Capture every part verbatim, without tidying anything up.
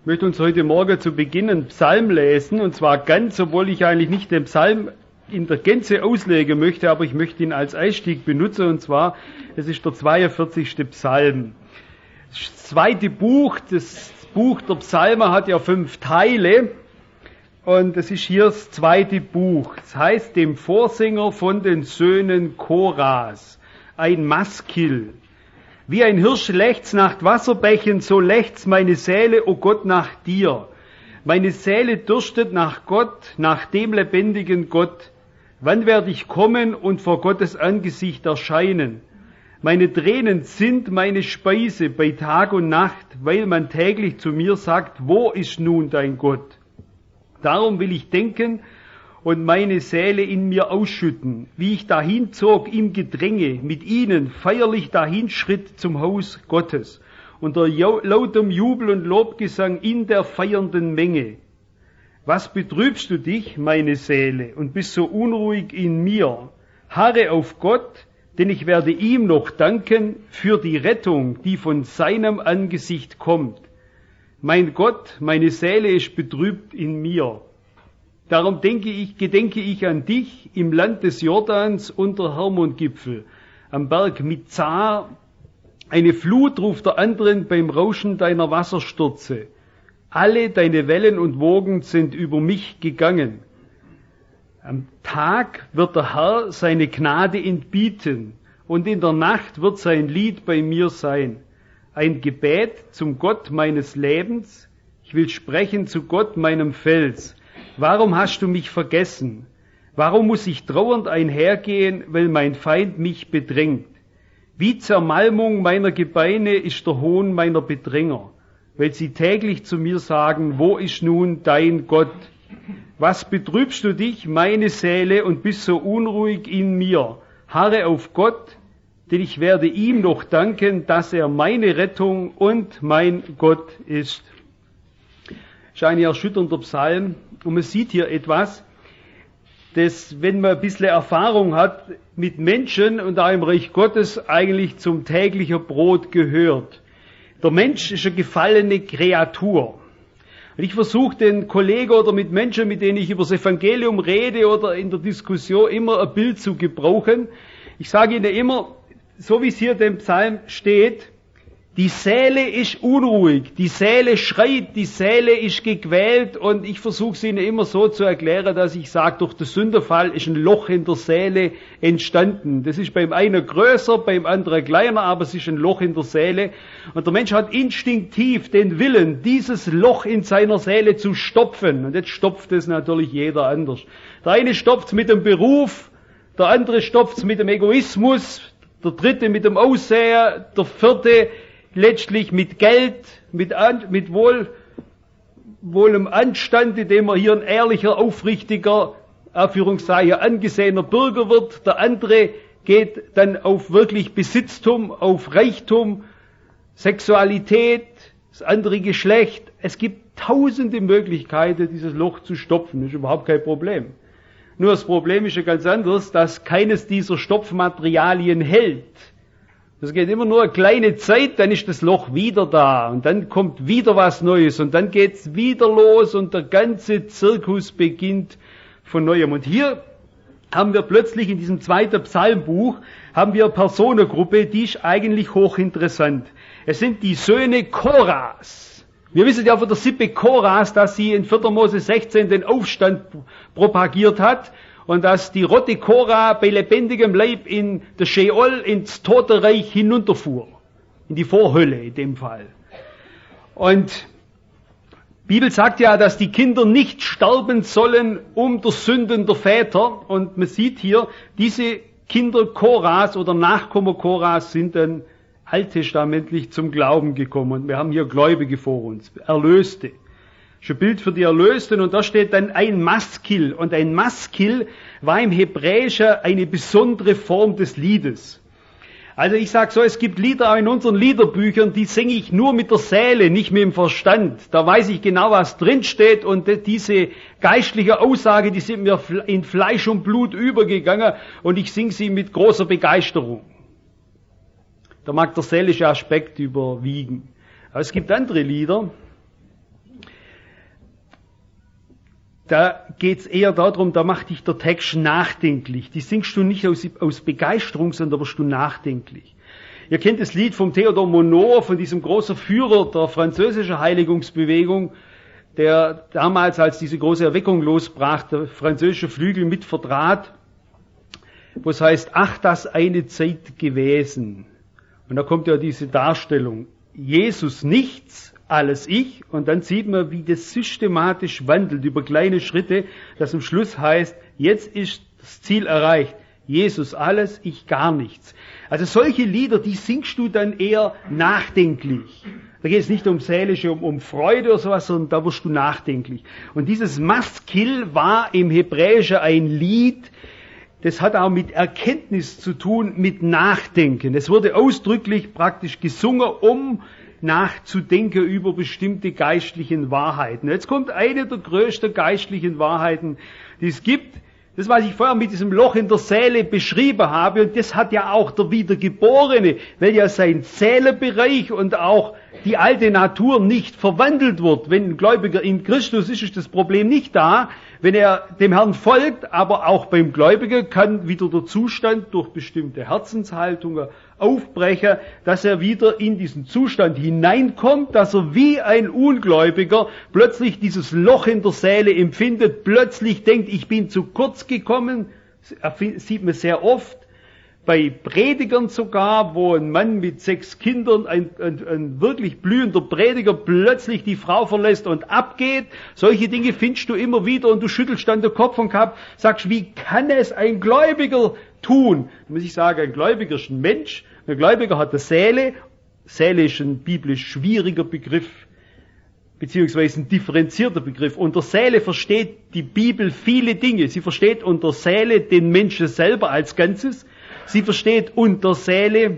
Ich möchte uns heute Morgen zu Beginn einen Psalm lesen, und zwar ganz, obwohl ich eigentlich nicht den Psalm in der Gänze auslegen möchte, aber ich möchte ihn als Einstieg benutzen, und zwar, es ist der zweiundvierzigste Psalm. Das zweite Buch, das Buch der Psalmen hat ja fünf Teile, und es ist hier das zweite Buch. Es heißt, dem Vorsänger von den Söhnen Koras, ein Maskil. Wie ein Hirsch lechzt nach Wasserbächen, so lechzt meine Seele, o Gott, nach dir. Meine Seele dürstet nach Gott, nach dem lebendigen Gott. Wann werde ich kommen und vor Gottes Angesicht erscheinen? Meine Tränen sind meine Speise bei Tag und Nacht, weil man täglich zu mir sagt, wo ist nun dein Gott? Darum will ich denken und meine Seele in mir ausschütten, wie ich dahin zog im Gedränge, mit ihnen feierlich dahinschritt zum Haus Gottes, unter lautem Jubel und Lobgesang in der feiernden Menge. Was betrübst du dich, meine Seele, und bist so unruhig in mir? Harre auf Gott, denn ich werde ihm noch danken für die Rettung, die von seinem Angesicht kommt. Mein Gott, meine Seele ist betrübt in mir. Darum denke ich, gedenke ich an dich im Land des Jordans unter Hermongipfel, am Berg Mizar. Eine Flut ruft der anderen beim Rauschen deiner Wasserstürze. Alle deine Wellen und Wogen sind über mich gegangen. Am Tag wird der Herr seine Gnade entbieten, und in der Nacht wird sein Lied bei mir sein. Ein Gebet zum Gott meines Lebens. Ich will sprechen zu Gott, meinem Fels. Warum hast du mich vergessen? Warum muss ich trauernd einhergehen, weil mein Feind mich bedrängt? Wie Zermalmung meiner Gebeine ist der Hohn meiner Bedränger, weil sie täglich zu mir sagen, wo ist nun dein Gott? Was betrübst du dich, meine Seele, und bist so unruhig in mir? Harre auf Gott, denn ich werde ihm noch danken, dass er meine Rettung und mein Gott ist. Das ist ein erschütternder Psalm, und man sieht hier etwas, das, wenn man ein bisschen Erfahrung hat mit Menschen und auch im Reich Gottes, eigentlich zum täglichen Brot gehört. Der Mensch ist eine gefallene Kreatur. Und ich versuche den Kollegen oder mit Menschen, mit denen ich über das Evangelium rede oder in der Diskussion, immer ein Bild zu gebrauchen. Ich sage ihnen immer, so wie es hier im Psalm steht, die Seele ist unruhig, die Seele schreit, die Seele ist gequält, und ich versuche es ihnen immer so zu erklären, dass ich sage, durch den Sündenfall ist ein Loch in der Seele entstanden. Das ist beim einen größer, beim anderen kleiner, aber es ist ein Loch in der Seele. Und der Mensch hat instinktiv den Willen, dieses Loch in seiner Seele zu stopfen. Und jetzt stopft es natürlich jeder anders. Der eine stopft es mit dem Beruf, der andere stopft es mit dem Egoismus, der dritte mit dem Aussehen, der vierte letztlich mit Geld, mit, An, mit wohl, wohlem Anstand, indem er hier ein ehrlicher, aufrichtiger, Anführungszeichen, angesehener Bürger wird. Der andere geht dann auf wirklich Besitztum, auf Reichtum, Sexualität, das andere Geschlecht. Es gibt tausende Möglichkeiten, dieses Loch zu stopfen. Das ist überhaupt kein Problem. Nur das Problem ist ja ganz anders, dass keines dieser Stopfmaterialien hält. Das geht immer nur eine kleine Zeit, dann ist das Loch wieder da und dann kommt wieder was Neues und dann geht's wieder los und der ganze Zirkus beginnt von Neuem. Und hier haben wir plötzlich in diesem zweiten Psalmbuch haben wir eine Personengruppe, die ist eigentlich hochinteressant. Es sind die Söhne Koras. Wir wissen ja von der Sippe Koras, dass sie in vierter Mose sechzehn den Aufstand propagiert hat. Und dass die Rotte Korah bei lebendigem Leib in der Sheol, ins Totenreich hinunterfuhr. In die Vorhölle in dem Fall. Und die Bibel sagt ja, dass die Kinder nicht sterben sollen um der Sünden der Väter. Und man sieht hier, diese Kinder Korahs oder Nachkommen Korahs sind dann alttestamentlich zum Glauben gekommen. Und wir haben hier Gläubige vor uns, Erlöste. Das ist ein Bild für die Erlösten, und da steht dann ein Maskil. Und ein Maskil war im Hebräischen eine besondere Form des Liedes. Also ich sage so, es gibt Lieder auch in unseren Liederbüchern, die singe ich nur mit der Seele, nicht mit dem Verstand. Da weiß ich genau, was drinsteht, und diese geistliche Aussage, die sind mir in Fleisch und Blut übergegangen, und ich singe sie mit großer Begeisterung. Da mag der seelische Aspekt überwiegen. Aber es gibt andere Lieder, da geht's eher darum, da macht dich der Text nachdenklich. Die singst du nicht aus, aus Begeisterung, sondern wirst du nachdenklich. Ihr kennt das Lied vom Theodor Monod, von diesem großen Führer der französischen Heiligungsbewegung, der damals, als diese große Erweckung losbrach, der französische Flügel mit vertrat, wo es heißt, ach, das eine Zeit gewesen. Und da kommt ja diese Darstellung, Jesus nichts, alles ich, und dann sieht man, wie das systematisch wandelt über kleine Schritte, das am Schluss heißt, jetzt ist das Ziel erreicht. Jesus alles, ich gar nichts. Also solche Lieder, die singst du dann eher nachdenklich. Da geht es nicht um seelische, um, um Freude oder sowas, sondern da wirst du nachdenklich. Und dieses Maskil war im Hebräischen ein Lied, das hat auch mit Erkenntnis zu tun, mit Nachdenken. Es wurde ausdrücklich praktisch gesungen, um nachzudenken über bestimmte geistlichen Wahrheiten. Jetzt kommt eine der größten geistlichen Wahrheiten, die es gibt. Das, was ich vorher mit diesem Loch in der Seele beschrieben habe, und das hat ja auch der Wiedergeborene, weil ja sein Seelenbereich und auch die alte Natur nicht verwandelt wird. Wenn ein Gläubiger in Christus ist, ist das Problem nicht da. Wenn er dem Herrn folgt, aber auch beim Gläubigen kann wieder der Zustand durch bestimmte Herzenshaltungen aufbrechen, dass er wieder in diesen Zustand hineinkommt, dass er wie ein Ungläubiger plötzlich dieses Loch in der Seele empfindet, plötzlich denkt, ich bin zu kurz gekommen. Das sieht man sehr oft. Bei Predigern sogar, wo ein Mann mit sechs Kindern, ein, ein, ein wirklich blühender Prediger, plötzlich die Frau verlässt und abgeht. Solche Dinge findest du immer wieder und du schüttelst dann den Kopf und sagst, wie kann es ein Gläubiger tun? Da muss ich sagen, ein Gläubiger ist ein Mensch, ein Gläubiger hat eine Seele. Seele ist ein biblisch schwieriger Begriff, beziehungsweise ein differenzierter Begriff. Unter Seele versteht die Bibel viele Dinge. Sie versteht unter Seele den Menschen selber als Ganzes. Sie versteht unter Seele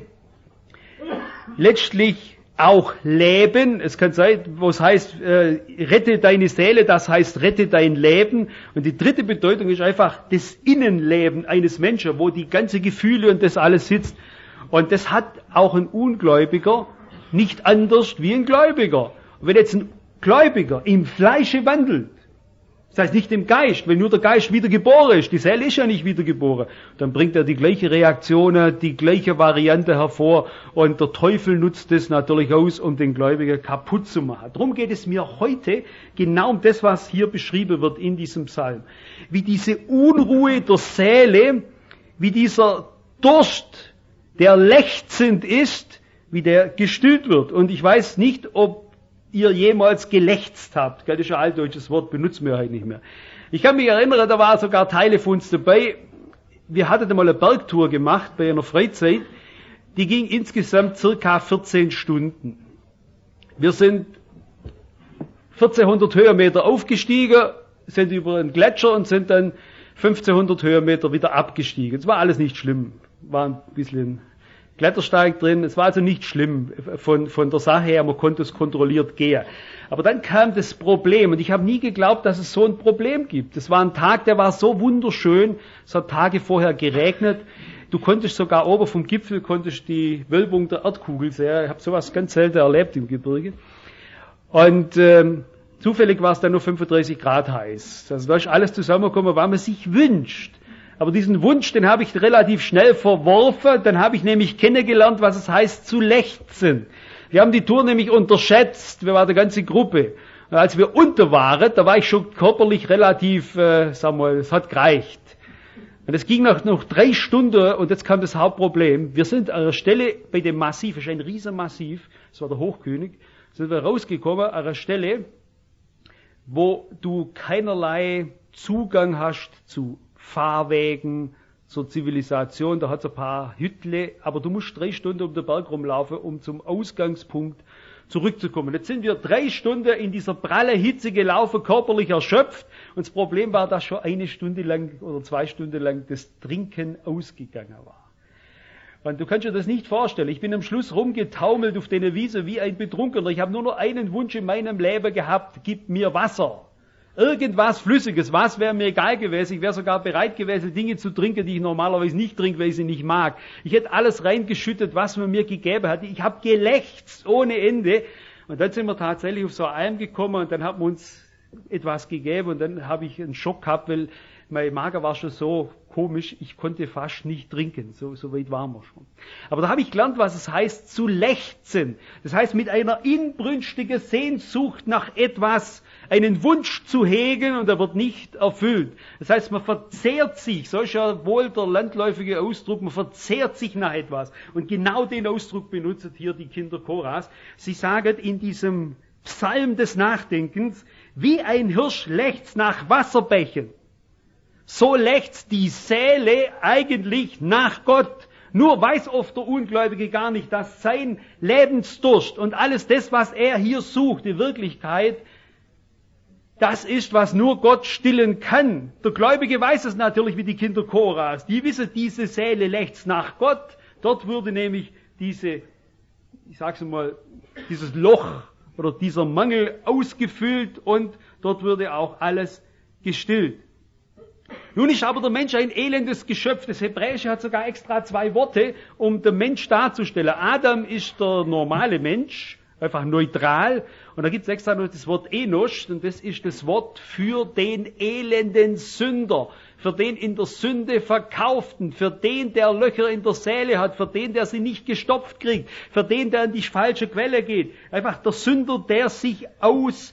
letztlich auch Leben. Es kann sein, wo es heißt, äh, rette deine Seele, das heißt, rette dein Leben. Und die dritte Bedeutung ist einfach das Innenleben eines Menschen, wo die ganze Gefühle und das alles sitzt. Und das hat auch ein Ungläubiger nicht anders wie ein Gläubiger. Und wenn jetzt ein Gläubiger im Fleische wandelt, das heißt nicht im Geist, wenn nur der Geist wiedergeboren ist, die Seele ist ja nicht wiedergeboren, dann bringt er die gleiche Reaktion, die gleiche Variante hervor und der Teufel nutzt das natürlich aus, um den Gläubigen kaputt zu machen. Darum geht es mir heute genau um das, was hier beschrieben wird in diesem Psalm. Wie diese Unruhe der Seele, wie dieser Durst, der lechzend ist, wie der gestillt wird. Und ich weiß nicht, ob ihr jemals gelächzt habt. Das ist ein altdeutsches Wort, benutzen wir heute nicht mehr. Ich kann mich erinnern, da war sogar Teile von uns dabei. Wir hatten einmal eine Bergtour gemacht bei einer Freizeit. Die ging insgesamt circa vierzehn Stunden. Wir sind vierzehnhundert Höhenmeter aufgestiegen, sind über einen Gletscher und sind dann fünfzehnhundert Höhenmeter wieder abgestiegen. Es war alles nicht schlimm. War ein bisschen Klettersteig drin. Es war also nicht schlimm von, von der Sache her, man konnte es kontrolliert gehen. Aber dann kam das Problem und ich habe nie geglaubt, dass es so ein Problem gibt. Es war ein Tag, der war so wunderschön, es hat Tage vorher geregnet. Du konntest sogar oben vom Gipfel konntest die Wölbung der Erdkugel sehen. Ich habe sowas ganz selten erlebt im Gebirge. Und ähm, zufällig war es dann nur fünfunddreißig Grad heiß. Also da ist alles zusammengekommen, was man sich wünscht. Aber diesen Wunsch, den habe ich relativ schnell verworfen. Dann habe ich nämlich kennengelernt, was es heißt zu lechzen. Wir haben die Tour nämlich unterschätzt. Wir waren eine ganze Gruppe. Und als wir unter waren, da war ich schon körperlich relativ, äh, sagen wir mal, es hat gereicht. Und es ging nach noch drei Stunden und jetzt kam das Hauptproblem. Wir sind an einer Stelle bei dem Massiv, es ist ein Riesenmassiv, das war der Hochkönig, sind wir rausgekommen an einer Stelle, wo du keinerlei Zugang hast zu Fahrwegen, zur Zivilisation. Da hat es ein paar Hüttle, aber du musst drei Stunden um den Berg rumlaufen, um zum Ausgangspunkt zurückzukommen. Jetzt sind wir drei Stunden in dieser pralle Hitze gelaufen, körperlich erschöpft. Und das Problem war, dass schon eine Stunde lang oder zwei Stunden lang das Trinken ausgegangen war. Und du kannst dir das nicht vorstellen. Ich bin am Schluss rumgetaumelt auf der Wiese wie ein Betrunkener. Ich habe nur noch einen Wunsch in meinem Leben gehabt: Gib mir Wasser. Irgendwas Flüssiges, was wäre mir egal gewesen. Ich wäre sogar bereit gewesen, Dinge zu trinken, die ich normalerweise nicht trinke, weil ich sie nicht mag. Ich hätte alles reingeschüttet, was man mir gegeben hat. Ich habe gelächzt ohne Ende. Und dann sind wir tatsächlich auf so eine Alm gekommen und dann haben wir uns etwas gegeben und dann habe ich einen Schock gehabt, weil mein Magen war schon so komisch, ich konnte fast nicht trinken, so, so weit waren wir schon. Aber da habe ich gelernt, was es heißt, zu lechzen. Das heißt, mit einer inbrünstigen Sehnsucht nach etwas einen Wunsch zu hegen und er wird nicht erfüllt. Das heißt, man verzehrt sich, so ist ja wohl der landläufige Ausdruck, man verzehrt sich nach etwas. Und genau den Ausdruck benutzen hier die Kinder Koras. Sie sagen in diesem Psalm des Nachdenkens, wie ein Hirsch lechzt nach Wasserbächen, so lechzt die Seele eigentlich nach Gott. Nur weiß oft der Ungläubige gar nicht, dass sein Lebensdurst und alles das, was er hier sucht, die Wirklichkeit, das ist, was nur Gott stillen kann. Der Gläubige weiß es natürlich wie die Kinder Koras. Die wissen, diese Seele lechzt nach Gott. Dort würde nämlich diese, ich sag's mal, dieses Loch oder dieser Mangel ausgefüllt und dort würde auch alles gestillt. Nun ist aber der Mensch ein elendes Geschöpf. Das Hebräische hat sogar extra zwei Worte, um den Mensch darzustellen. Adam ist der normale Mensch, einfach neutral. Und da gibt es extra noch das Wort Enosch, und das ist das Wort für den elenden Sünder, für den in der Sünde Verkauften, für den, der Löcher in der Seele hat, für den, der sie nicht gestopft kriegt, für den, der in die falsche Quelle geht. Einfach der Sünder, der sich auslebt.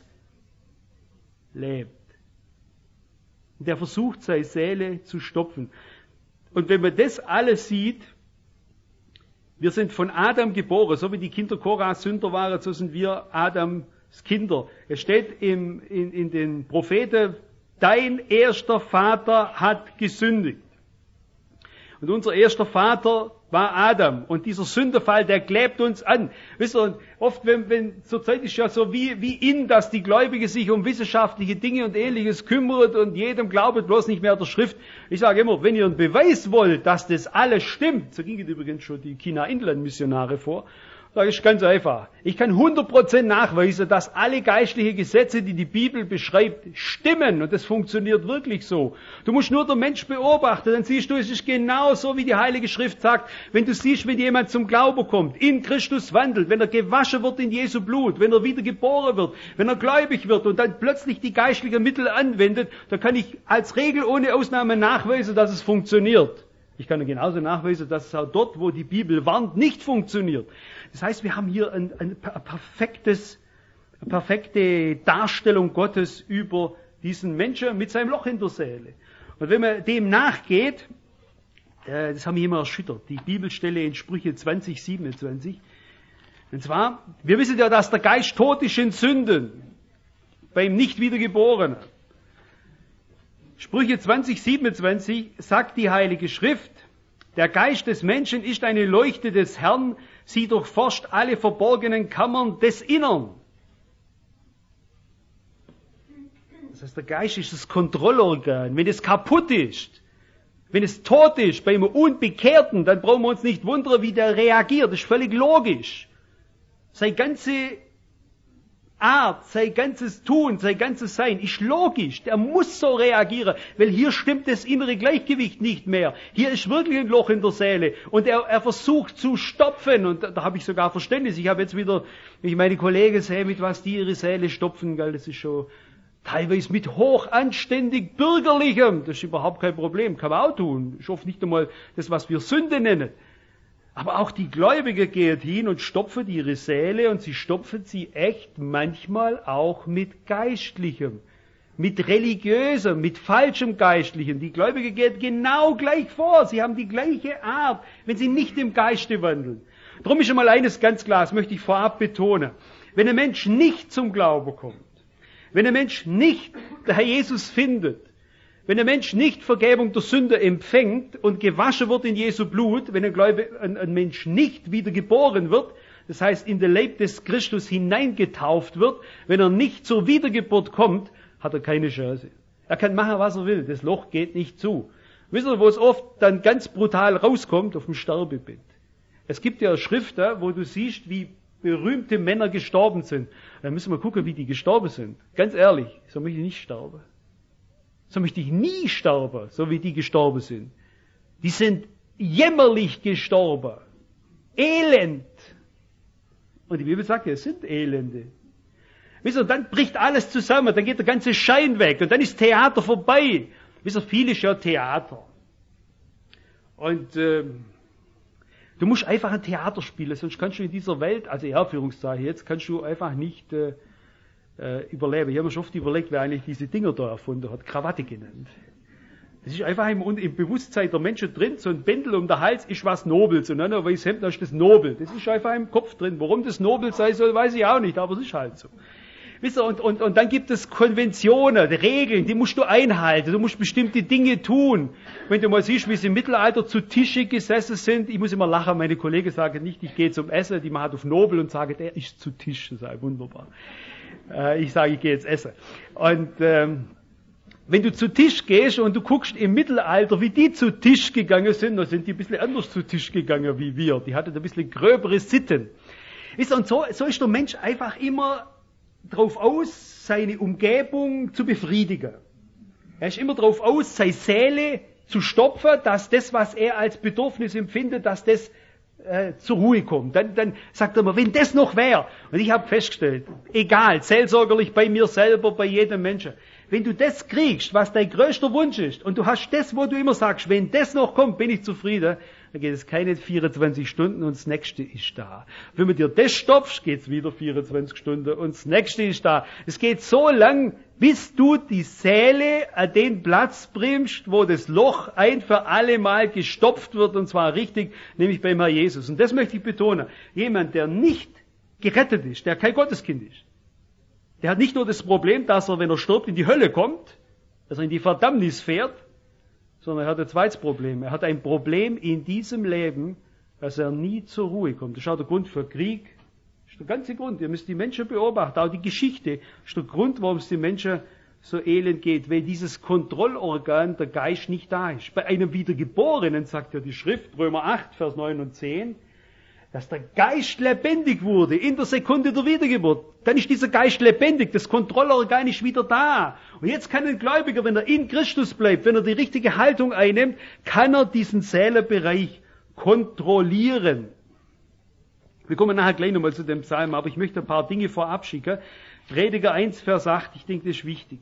Der versucht, seine Seele zu stopfen. Und wenn man das alles sieht, wir sind von Adam geboren, so wie die Kinder Koras Sünder waren, so sind wir Adams Kinder. Es steht im, in, in den Propheten, dein erster Vater hat gesündigt. Und unser erster Vater war Adam. Und dieser Sündenfall, der klebt uns an. Wisst ihr, und oft, wenn, wenn, zur Zeit ist ja so wie, wie in, dass die Gläubige sich um wissenschaftliche Dinge und Ähnliches kümmert und jedem glaubet bloß nicht mehr der Schrift. Ich sage immer, wenn ihr einen Beweis wollt, dass das alles stimmt, so gingen übrigens schon die China-Inland-Missionare vor, sage ich ganz einfach. Ich kann hundert Prozent nachweisen, dass alle geistlichen Gesetze, die die Bibel beschreibt, stimmen. Und das funktioniert wirklich so. Du musst nur den Mensch beobachten, dann siehst du, es ist genau so, wie die Heilige Schrift sagt. Wenn du siehst, wenn jemand zum Glauben kommt, in Christus wandelt, wenn er gewaschen wird in Jesu Blut, wenn er wieder geboren wird, wenn er gläubig wird und dann plötzlich die geistlichen Mittel anwendet, dann kann ich als Regel ohne Ausnahme nachweisen, dass es funktioniert. Ich kann genauso nachweisen, dass es auch dort, wo die Bibel warnt, nicht funktioniert. Das heißt, wir haben hier ein, ein, ein perfektes, eine perfekte Darstellung Gottes über diesen Menschen mit seinem Loch in der Seele. Und wenn man dem nachgeht, äh, das haben mich immer erschüttert, die Bibelstelle in Sprüche zwanzig, siebenundzwanzig. Und zwar, wir wissen ja, dass der Geist tot ist in Sünden, beim Nicht-Wiedergeborenen. Sprüche zwanzig, siebenundzwanzig sagt die Heilige Schrift, der Geist des Menschen ist eine Leuchte des Herrn, sie durchforscht alle verborgenen Kammern des Innern. Das heißt, der Geist ist das Kontrollorgan. Wenn es kaputt ist, wenn es tot ist, beim Unbekehrten, dann brauchen wir uns nicht wundern, wie der reagiert. Das ist völlig logisch. Seine ganze Art, sein ganzes Tun, sein ganzes Sein ist logisch. Der muss so reagieren, weil hier stimmt das innere Gleichgewicht nicht mehr. Hier ist wirklich ein Loch in der Seele und er, er versucht zu stopfen und da, da habe ich sogar Verständnis. Ich habe jetzt wieder, wenn ich meine Kollegen sehe, mit was die ihre Seele stopfen, gell, das ist schon teilweise mit hochanständig Bürgerlichem. Das ist überhaupt kein Problem, kann man auch tun. Ich hoffe nicht einmal das, was wir Sünde nennen. Aber auch die Gläubigen gehen hin und stopfen ihre Seele und sie stopfen sie echt manchmal auch mit Geistlichem, mit Religiösem, mit falschem Geistlichem. Die Gläubigen gehen genau gleich vor. Sie haben die gleiche Art, wenn sie nicht im Geiste wandeln. Darum ist schon mal eines ganz klar, das möchte ich vorab betonen. Wenn ein Mensch nicht zum Glauben kommt, wenn ein Mensch nicht den Herr Jesus findet, wenn ein Mensch nicht Vergebung der Sünde empfängt und gewaschen wird in Jesu Blut, wenn ein, Gläubig, ein, ein Mensch nicht wieder geboren wird, das heißt in den Leib des Christus hineingetauft wird, wenn er nicht zur Wiedergeburt kommt, hat er keine Chance. Er kann machen, was er will, das Loch geht nicht zu. Wisst ihr, wo es oft dann ganz brutal rauskommt? Auf dem Sterbebett. Es gibt ja Schriften, wo du siehst, wie berühmte Männer gestorben sind. Da müssen wir gucken, wie die gestorben sind. Ganz ehrlich, so möchte ich nicht sterben. So möchte ich nie sterben, so wie die gestorben sind. Die sind jämmerlich gestorben. Elend. Und die Bibel sagt ja, es sind Elende. Wisst ihr, dann bricht alles zusammen, dann geht der ganze Schein weg und dann ist Theater vorbei. Wisst ihr, viel ist ja Theater. Und äh, du musst einfach ein Theater spielen, sonst kannst du in dieser Welt, also in Anführungszeichen jetzt, kannst du einfach nicht äh, äh, überleben. Ich habe mir schon oft überlegt, wer eigentlich diese Dinger da erfunden hat, Krawatte genannt. Das ist einfach im, im Bewusstsein der Menschen drin, so ein Bändel um den Hals ist was Nobels und dann ein weißes Hemd, dann ist das Nobel. Das ist einfach im Kopf drin. Warum das Nobel sein soll, weiß ich auch nicht, aber es ist halt so. Wisst ihr, und, und, und dann gibt es Konventionen, Regeln, die musst du einhalten, du musst bestimmte Dinge tun. Wenn du mal siehst, wie sie im Mittelalter zu Tische gesessen sind, ich muss immer lachen, meine Kollegen sagen nicht, ich gehe zum Essen, die machen auf Nobel und sagen, der ist zu Tisch, das sei wunderbar. Äh, ich sage, ich gehe jetzt essen. Und ähm, wenn du zu Tisch gehst und du guckst im Mittelalter, wie die zu Tisch gegangen sind, dann sind die ein bisschen anders zu Tisch gegangen wie wir. Die hatten ein bisschen gröbere Sitten. Wisst ihr, und so, so ist der Mensch einfach immer drauf aus, seine Umgebung zu befriedigen. Er ist immer drauf aus, seine Seele zu stopfen, dass das, was er als Bedürfnis empfindet, dass das äh, zur Ruhe kommt. Dann, dann sagt er mir, wenn das noch wäre, und ich habe festgestellt, egal, seelsorgerlich bei mir selber, bei jedem Menschen, wenn du das kriegst, was dein größter Wunsch ist, und du hast das, wo du immer sagst, wenn das noch kommt, bin ich zufrieden, dann geht es keine vierundzwanzig Stunden und das nächste ist da. Wenn du dir das stopfst, geht es wieder vierundzwanzig Stunden und das nächste ist da. Es geht so lang, bis du die Seele an den Platz bringst, wo das Loch ein für alle Mal gestopft wird, und zwar richtig, nämlich beim Herrn Jesus. Und das möchte ich betonen. Jemand, der nicht gerettet ist, der kein Gotteskind ist, der hat nicht nur das Problem, dass er, wenn er stirbt, in die Hölle kommt, dass er in die Verdammnis fährt, sondern er hat ein zweites Problem. Er hat ein Problem in diesem Leben, dass er nie zur Ruhe kommt. Das ist auch der Grund für Krieg. Das ist der ganze Grund. Ihr müsst die Menschen beobachten. Auch die Geschichte ist der Grund, warum es den Menschen so elend geht. Weil dieses Kontrollorgan, der Geist, nicht da ist. Bei einem Wiedergeborenen, sagt ja die Schrift, Römer acht, Vers neun und zehn, dass der Geist lebendig wurde in der Sekunde der Wiedergeburt. Dann ist dieser Geist lebendig, das Kontrollorgan ist wieder da. Und jetzt kann ein Gläubiger, wenn er in Christus bleibt, wenn er die richtige Haltung einnimmt, kann er diesen Seelenbereich kontrollieren. Wir kommen nachher gleich nochmal zu dem Psalm, aber ich möchte ein paar Dinge vorab schicken. Prediger eins, Vers acht, ich denke, das ist wichtig.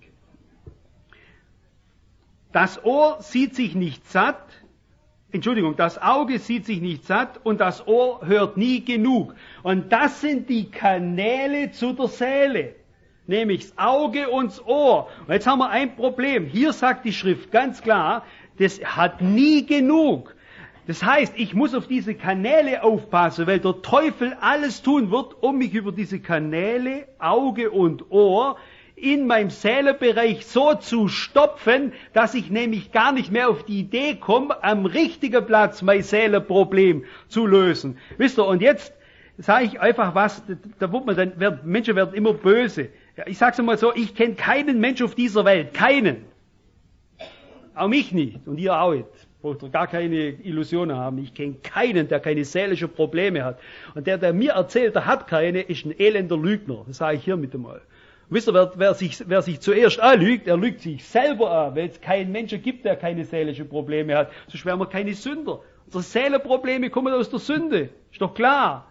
Das Ohr sieht sich nicht satt, Entschuldigung, das Auge sieht sich nicht satt und das Ohr hört nie genug. Und das sind die Kanäle zu der Seele, nämlich das Auge und das Ohr. Und jetzt haben wir ein Problem. Hier sagt die Schrift ganz klar, das hat nie genug. Das heißt, ich muss auf diese Kanäle aufpassen, weil der Teufel alles tun wird, um mich über diese Kanäle, Auge und Ohr, in meinem Seelenbereich so zu stopfen, dass ich nämlich gar nicht mehr auf die Idee komme, am richtigen Platz mein Seelenproblem zu lösen. Wisst ihr, und jetzt sage ich einfach was, da wird man dann, werden, Menschen werden immer böse. Ich sage es mal so, ich kenne keinen Mensch auf dieser Welt, keinen. Auch mich nicht und ihr auch nicht. Braucht ihr gar keine Illusionen haben. Ich kenne keinen, der keine seelischen Probleme hat. Und der, der mir erzählt, der hat keine, ist ein elender Lügner. Das sage ich hier mit einmal. Wisst ihr, wer, wer, sich, wer sich zuerst anlügt, er lügt sich selber an, weil es keinen Menschen gibt, der keine seelischen Probleme hat. Sonst wären wir keine Sünder. Unsere Seelenprobleme kommen aus der Sünde. Ist doch klar.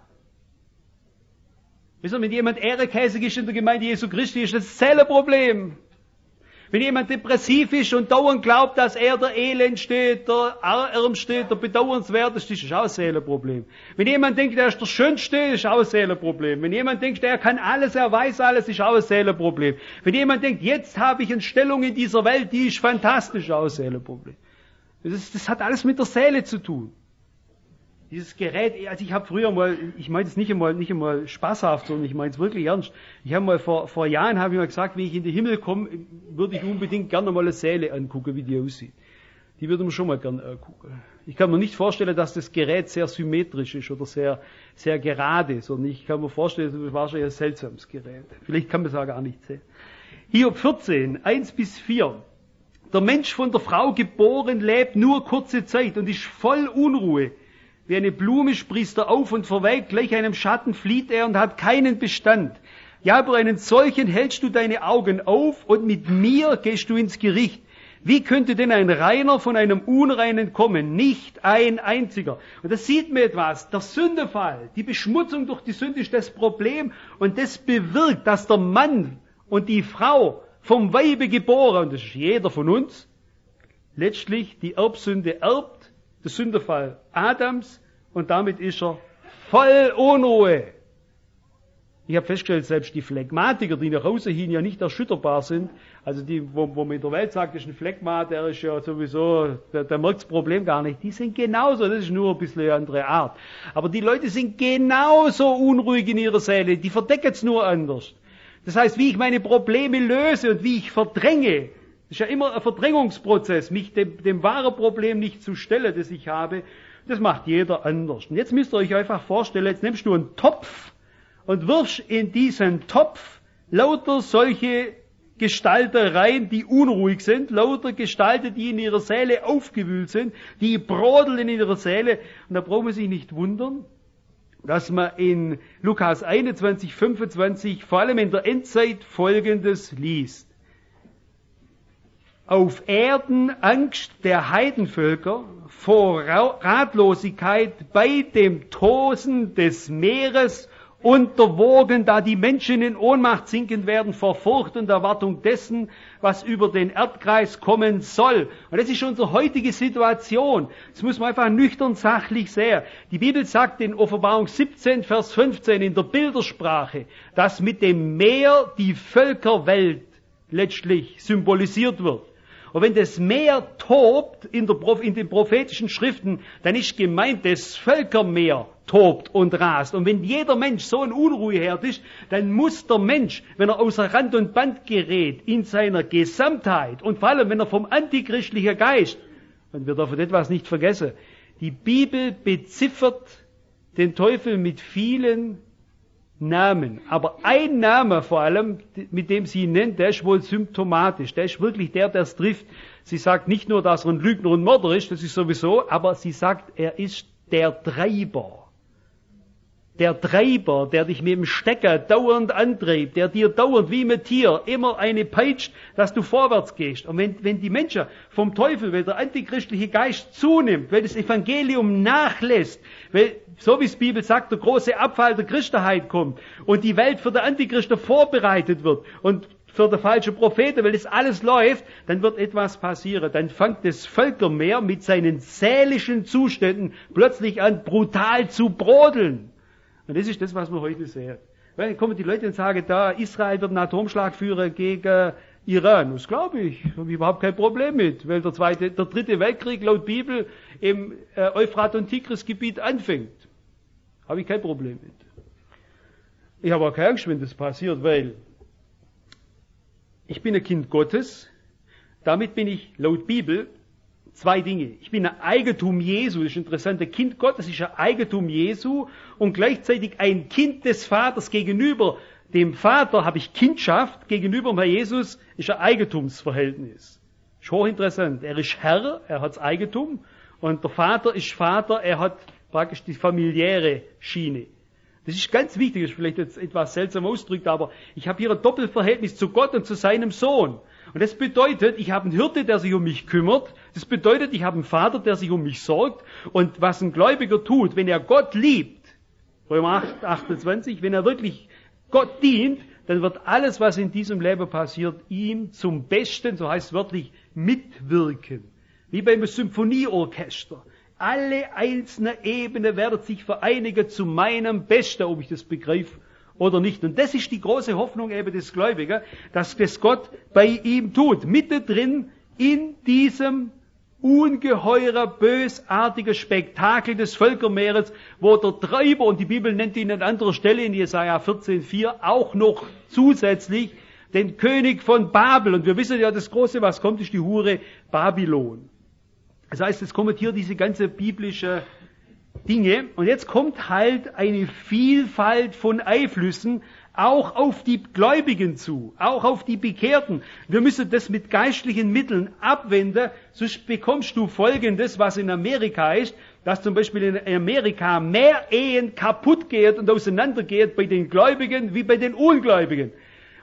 Wisst ihr, wenn jemand ehrenkäsig ist in der Gemeinde Jesu Christi, ist das ein Seelenproblem. Wenn jemand depressiv ist und dauernd glaubt, dass er der Elend steht, der Arm steht, der Bedauernswerteste, ist das auch ein Seelenproblem. Wenn jemand denkt, er ist der Schönste, ist auch ein Seelenproblem. Wenn jemand denkt, er kann alles, er weiß alles, ist auch ein Seelenproblem. Wenn jemand denkt, jetzt habe ich eine Stellung in dieser Welt, die ist fantastisch, ist auch ein Seelenproblem. Das, ist, das hat alles mit der Seele zu tun. Dieses Gerät, also ich habe früher mal, ich meine es nicht einmal, nicht einmal spaßhaft, sondern ich meine es wirklich ernst. Ich habe mal vor, vor Jahren habe ich mal gesagt, wenn ich in den Himmel komme, würde ich unbedingt gerne mal eine Seele angucken, wie die aussieht. Die würde man schon mal gerne angucken. Ich kann mir nicht vorstellen, dass das Gerät sehr symmetrisch ist oder sehr, sehr gerade, sondern ich kann mir vorstellen, das ist wahrscheinlich ein seltsames Gerät. Vielleicht kann man es auch gar nicht sehen. Hiob vierzehn, eins bis vier. Der Mensch von der Frau geboren lebt nur kurze Zeit und ist voll Unruhe. Wie eine Blume sprießt er auf und verwelkt, gleich einem Schatten flieht er und hat keinen Bestand. Ja, über einen solchen hältst du deine Augen auf und mit mir gehst du ins Gericht. Wie könnte denn ein Reiner von einem Unreinen kommen? Nicht ein einziger. Und das sieht man etwas. Der Sündefall, die Beschmutzung durch die Sünde ist das Problem. Und das bewirkt, dass der Mann und die Frau vom Weibe geboren, und das ist jeder von uns, letztlich die Erbsünde erbt, der Sündefall Adams, und damit ist er voll Unruhe. Ich habe festgestellt, selbst die Phlegmatiker, die nach außen hin ja nicht erschütterbar sind, also die, wo, wo man in der Welt sagt, das ist ein Phlegmat, der ist ja sowieso, der, der merkt das Problem gar nicht, die sind genauso, das ist nur ein bisschen eine andere Art. Aber die Leute sind genauso unruhig in ihrer Seele, die verdecken es nur anders. Das heißt, wie ich meine Probleme löse und wie ich verdränge, das ist ja immer ein Verdrängungsprozess, mich dem, dem wahren Problem nicht zu stellen, das ich habe, das macht jeder anders. Und jetzt müsst ihr euch einfach vorstellen, jetzt nimmst du einen Topf und wirfst in diesen Topf lauter solche Gestalten rein, die unruhig sind, lauter Gestalten, die in ihrer Seele aufgewühlt sind, die brodeln in ihrer Seele. Und da braucht man sich nicht wundern, dass man in Lukas einundzwanzig, fünfundzwanzig, vor allem in der Endzeit, Folgendes liest. Auf Erden Angst der Heidenvölker vor Ratlosigkeit bei dem Tosen des Meeres unterwogen, da die Menschen in Ohnmacht sinken werden vor Furcht und Erwartung dessen, was über den Erdkreis kommen soll. Und das ist unsere heutige Situation. Das muss man einfach nüchtern sachlich sehen. Die Bibel sagt in Offenbarung siebzehn, Vers fünfzehn in der Bildersprache, dass mit dem Meer die Völkerwelt letztlich symbolisiert wird. Und wenn das Meer tobt in, der, in den prophetischen Schriften, dann ist gemeint, das Völkermeer tobt und rast. Und wenn jeder Mensch so ein Unruheherd ist, dann muss der Mensch, wenn er außer Rand und Band gerät, in seiner Gesamtheit und vor allem, wenn er vom antichristlichen Geist, und wir dürfen etwas nicht vergessen, die Bibel beziffert den Teufel mit vielen Namen. Aber ein Name vor allem, mit dem sie ihn nennt, der ist wohl symptomatisch. Der ist wirklich der, der es trifft. Sie sagt nicht nur, dass er ein Lügner und Mörder ist, das ist sowieso, aber sie sagt, er ist der Treiber. Der Treiber, der dich mit dem Stecker dauernd antreibt, der dir dauernd wie mit Tier immer eine peitscht, dass du vorwärts gehst. Und wenn, wenn die Menschen vom Teufel, weil der antichristliche Geist zunimmt, weil das Evangelium nachlässt, weil, so wie es die Bibel sagt, der große Abfall der Christenheit kommt und die Welt für den Antichristen vorbereitet wird und für den falschen Propheten, weil das alles läuft, dann wird etwas passieren. Dann fängt das Völkermeer mit seinen seelischen Zuständen plötzlich an, brutal zu brodeln. Und das ist das, was wir heute sehen. Weil dann kommen die Leute und sagen, da Israel wird einen Atomschlag führen gegen Iran. Das glaube ich. Da habe ich überhaupt kein Problem mit. Weil der zweite, der dritte Weltkrieg laut Bibel im äh, Euphrat- und Tigrisgebiet anfängt. Habe ich kein Problem mit. Ich habe auch keine Angst, wenn das passiert, weil ich bin ein Kind Gottes. Damit bin ich laut Bibel zwei Dinge. Ich bin ein Eigentum Jesu, das ist interessant. Ein Kind Gottes ist ein Eigentum Jesu und gleichzeitig ein Kind des Vaters. Gegenüber dem Vater habe ich Kindschaft, gegenüber dem Herr Jesus ist ein Eigentumsverhältnis. Das ist hochinteressant. Er ist Herr, er hat das Eigentum und der Vater ist Vater, er hat praktisch die familiäre Schiene. Das ist ganz wichtig, das ist vielleicht jetzt etwas seltsam ausgedrückt, aber ich habe hier ein Doppelverhältnis zu Gott und zu seinem Sohn. Und das bedeutet, ich habe einen Hirte, der sich um mich kümmert. Das bedeutet, ich habe einen Vater, der sich um mich sorgt. Und was ein Gläubiger tut, wenn er Gott liebt, Römer acht, achtundzwanzig, wenn er wirklich Gott dient, dann wird alles, was in diesem Leben passiert, ihm zum Besten, so heißt es wörtlich, mitwirken. Wie beim Symphonieorchester. Alle einzelnen Ebenen werden sich vereinigen zu meinem Besten, ob ich das begreife oder nicht. Und das ist die große Hoffnung eben des Gläubigen, dass das Gott bei ihm tut. Mittendrin in diesem ungeheurer, bösartiger Spektakel des Völkermeeres, wo der Treiber, und die Bibel nennt ihn an anderer Stelle in Jesaja vierzehn vier, auch noch zusätzlich den König von Babel. Und wir wissen ja, das Große, was kommt, ist die Hure Babylon. Das heißt, es kommt hier diese ganze biblische Dinge. Und jetzt kommt halt eine Vielfalt von Einflüssen auch auf die Gläubigen zu, auch auf die Bekehrten. Wir müssen das mit geistlichen Mitteln abwenden, sonst bekommst du Folgendes, was in Amerika ist, dass zum Beispiel in Amerika mehr Ehen kaputt geht und auseinandergeht bei den Gläubigen wie bei den Ungläubigen.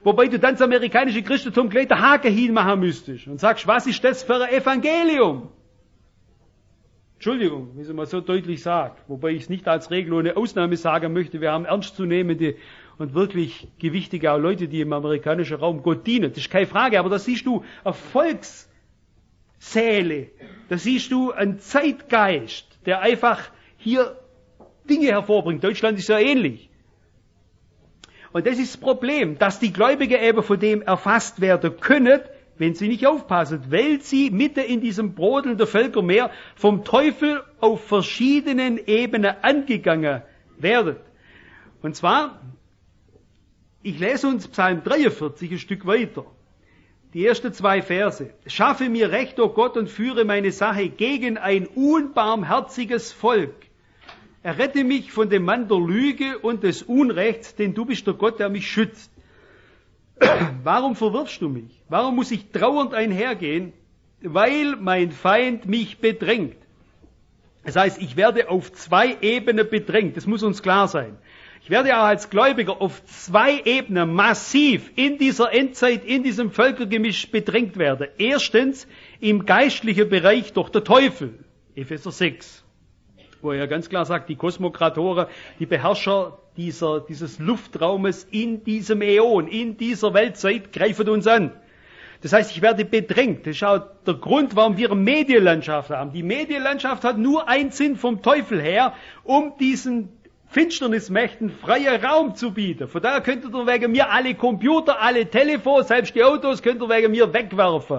Wobei du dann das amerikanische Christentum gleich den Haken hinmachen müsstest und sagst, was ist das für ein Evangelium? Entschuldigung, wie ich es mal so deutlich sage, wobei ich es nicht als Regel ohne Ausnahme sagen möchte, wir haben ernstzunehmende und wirklich gewichtige auch Leute, die im amerikanischen Raum Gott dienen, das ist keine Frage, aber da siehst du eine Volksseele, da siehst du einen Zeitgeist, der einfach hier Dinge hervorbringt. Deutschland ist ja ähnlich. Und das ist das Problem, dass die Gläubigen eben von dem erfasst werden können, wenn sie nicht aufpassen, weil sie mitten in diesem Brodeln der Völkermeer vom Teufel auf verschiedenen Ebenen angegangen werden. Und zwar, ich lese uns Psalm dreiundvierzig ein Stück weiter. Die ersten zwei Verse. Schaffe mir Recht, o Gott, und führe meine Sache gegen ein unbarmherziges Volk. Errette mich von dem Mann der Lüge und des Unrechts, denn du bist der Gott, der mich schützt. Warum verwirfst du mich? Warum muss ich trauernd einhergehen? Weil mein Feind mich bedrängt. Das heißt, ich werde auf zwei Ebenen bedrängt. Das muss uns klar sein. Ich werde auch als Gläubiger auf zwei Ebenen massiv in dieser Endzeit, in diesem Völkergemisch bedrängt werden. Erstens im geistlichen Bereich durch den Teufel. Epheser sechs. Wo er ganz klar sagt, die Kosmokratoren, die Beherrscher dieser, dieses Luftraumes in diesem Äon, in dieser Weltzeit greifen uns an. Das heißt, ich werde bedrängt. Das ist auch der Grund, warum wir eine Medienlandschaft haben. Die Medienlandschaft hat nur einen Sinn vom Teufel her, um diesen Finsternismächten freien Raum zu bieten. Von daher könntet ihr wegen mir alle Computer, alle Telefone, selbst die Autos, könnt ihr wegen mir wegwerfen.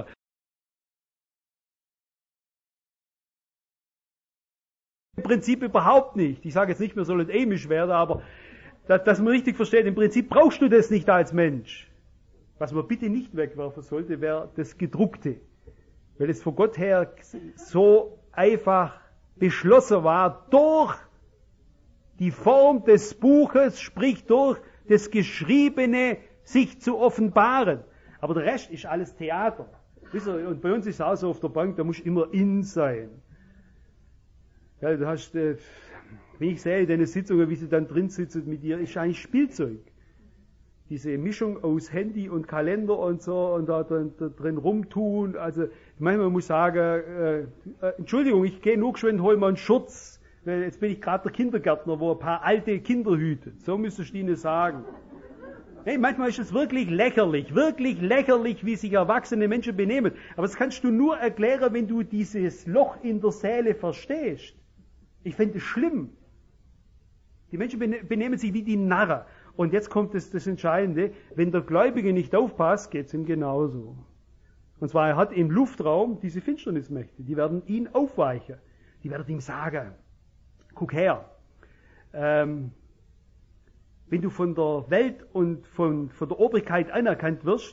Im Prinzip überhaupt nicht. Ich sage jetzt nicht, wir sollen ämisch werden, aber dass, dass man richtig versteht, im Prinzip brauchst du das nicht als Mensch. Was man bitte nicht wegwerfen sollte, wäre das Gedruckte. Weil es von Gott her so einfach beschlossen war, durch die Form des Buches, sprich durch das Geschriebene, sich zu offenbaren. Aber der Rest ist alles Theater. Wisst ihr, und bei uns ist es auch so auf der Bank, da muss immer in sein. Ja, du hast, äh, wenn ich sehe, deine Sitzungen, wie sie dann drin sitzen mit dir, ist eigentlich Spielzeug. Diese Mischung aus Handy und Kalender und so und da, da, da drin rumtun. Also manchmal muss ich sagen, äh, äh, Entschuldigung, ich gehe nur geschwind, hol mal einen Schurz, weil jetzt bin ich gerade der Kindergärtner, wo ein paar alte Kinder hütet. So müsstest du ihnen sagen. Hey, manchmal ist es wirklich lächerlich, wirklich lächerlich, wie sich erwachsene Menschen benehmen. Aber das kannst du nur erklären, wenn du dieses Loch in der Seele verstehst. Ich finde es schlimm. Die Menschen benehmen sich wie die Narren. Und jetzt kommt das, das Entscheidende, wenn der Gläubige nicht aufpasst, geht es ihm genauso. Und zwar, er hat im Luftraum diese Finsternismächte, die werden ihn aufweichen. Die werden ihm sagen, guck her, ähm, wenn du von der Welt und von, von der Obrigkeit anerkannt wirst,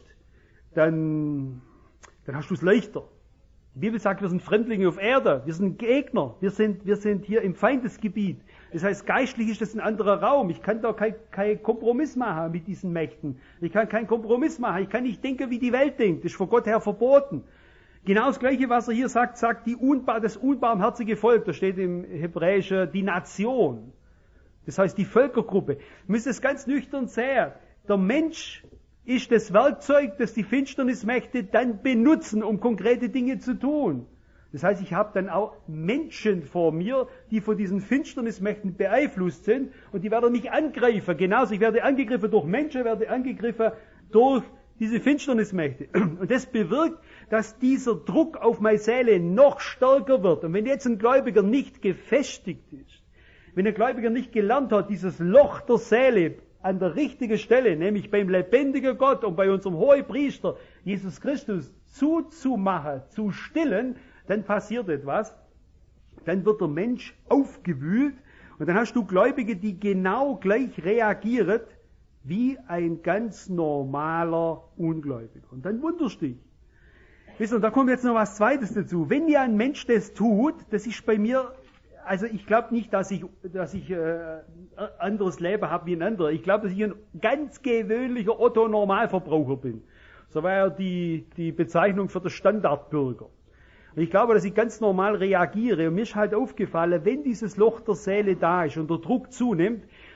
dann, dann hast du es leichter. Die Bibel sagt, wir sind Fremdlinge auf Erde, wir sind Gegner, wir sind, wir sind hier im Feindesgebiet. Das heißt, geistlich ist das ein anderer Raum. Ich kann da keinen kein Kompromiss machen mit diesen Mächten. Ich kann keinen Kompromiss machen. Ich kann nicht denken, wie die Welt denkt. Das ist von Gott her verboten. Genau das Gleiche, was er hier sagt, sagt die unbar, das unbarmherzige Volk. Da steht im Hebräischen die Nation. Das heißt die Völkergruppe. Ihr müsst es ganz nüchtern sehen. Der Mensch ist das Werkzeug, das die Finsternismächte dann benutzen, um konkrete Dinge zu tun. Das heißt, ich habe dann auch Menschen vor mir, die von diesen Finsternismächten beeinflusst sind und die werden mich angreifen. Genauso, ich werde angegriffen durch Menschen, werde angegriffen durch diese Finsternismächte. Und das bewirkt, dass dieser Druck auf meine Seele noch stärker wird. Und wenn jetzt ein Gläubiger nicht gefestigt ist, wenn ein Gläubiger nicht gelernt hat, dieses Loch der Seele an der richtigen Stelle, nämlich beim lebendigen Gott und bei unserem Hohepriester Jesus Christus zuzumachen, zu stillen, dann passiert etwas. Dann wird der Mensch aufgewühlt und dann hast du Gläubige, die genau gleich reagieren wie ein ganz normaler Ungläubiger. Und dann wunderst du dich. Wisst ihr, und da kommt jetzt noch was Zweites dazu. Wenn ja ein Mensch das tut, das ist bei mir, also ich glaube nicht, dass ich, dass ich äh, anderes Leben habe wie ein anderer. Ich glaube, dass ich ein ganz gewöhnlicher Otto-Normalverbraucher bin. So war ja die, die Bezeichnung für den Standardbürger. Und ich glaube, dass ich ganz normal reagiere. Und mir ist halt aufgefallen, wenn dieses Loch der Seele da ist und der Druck zunimmt,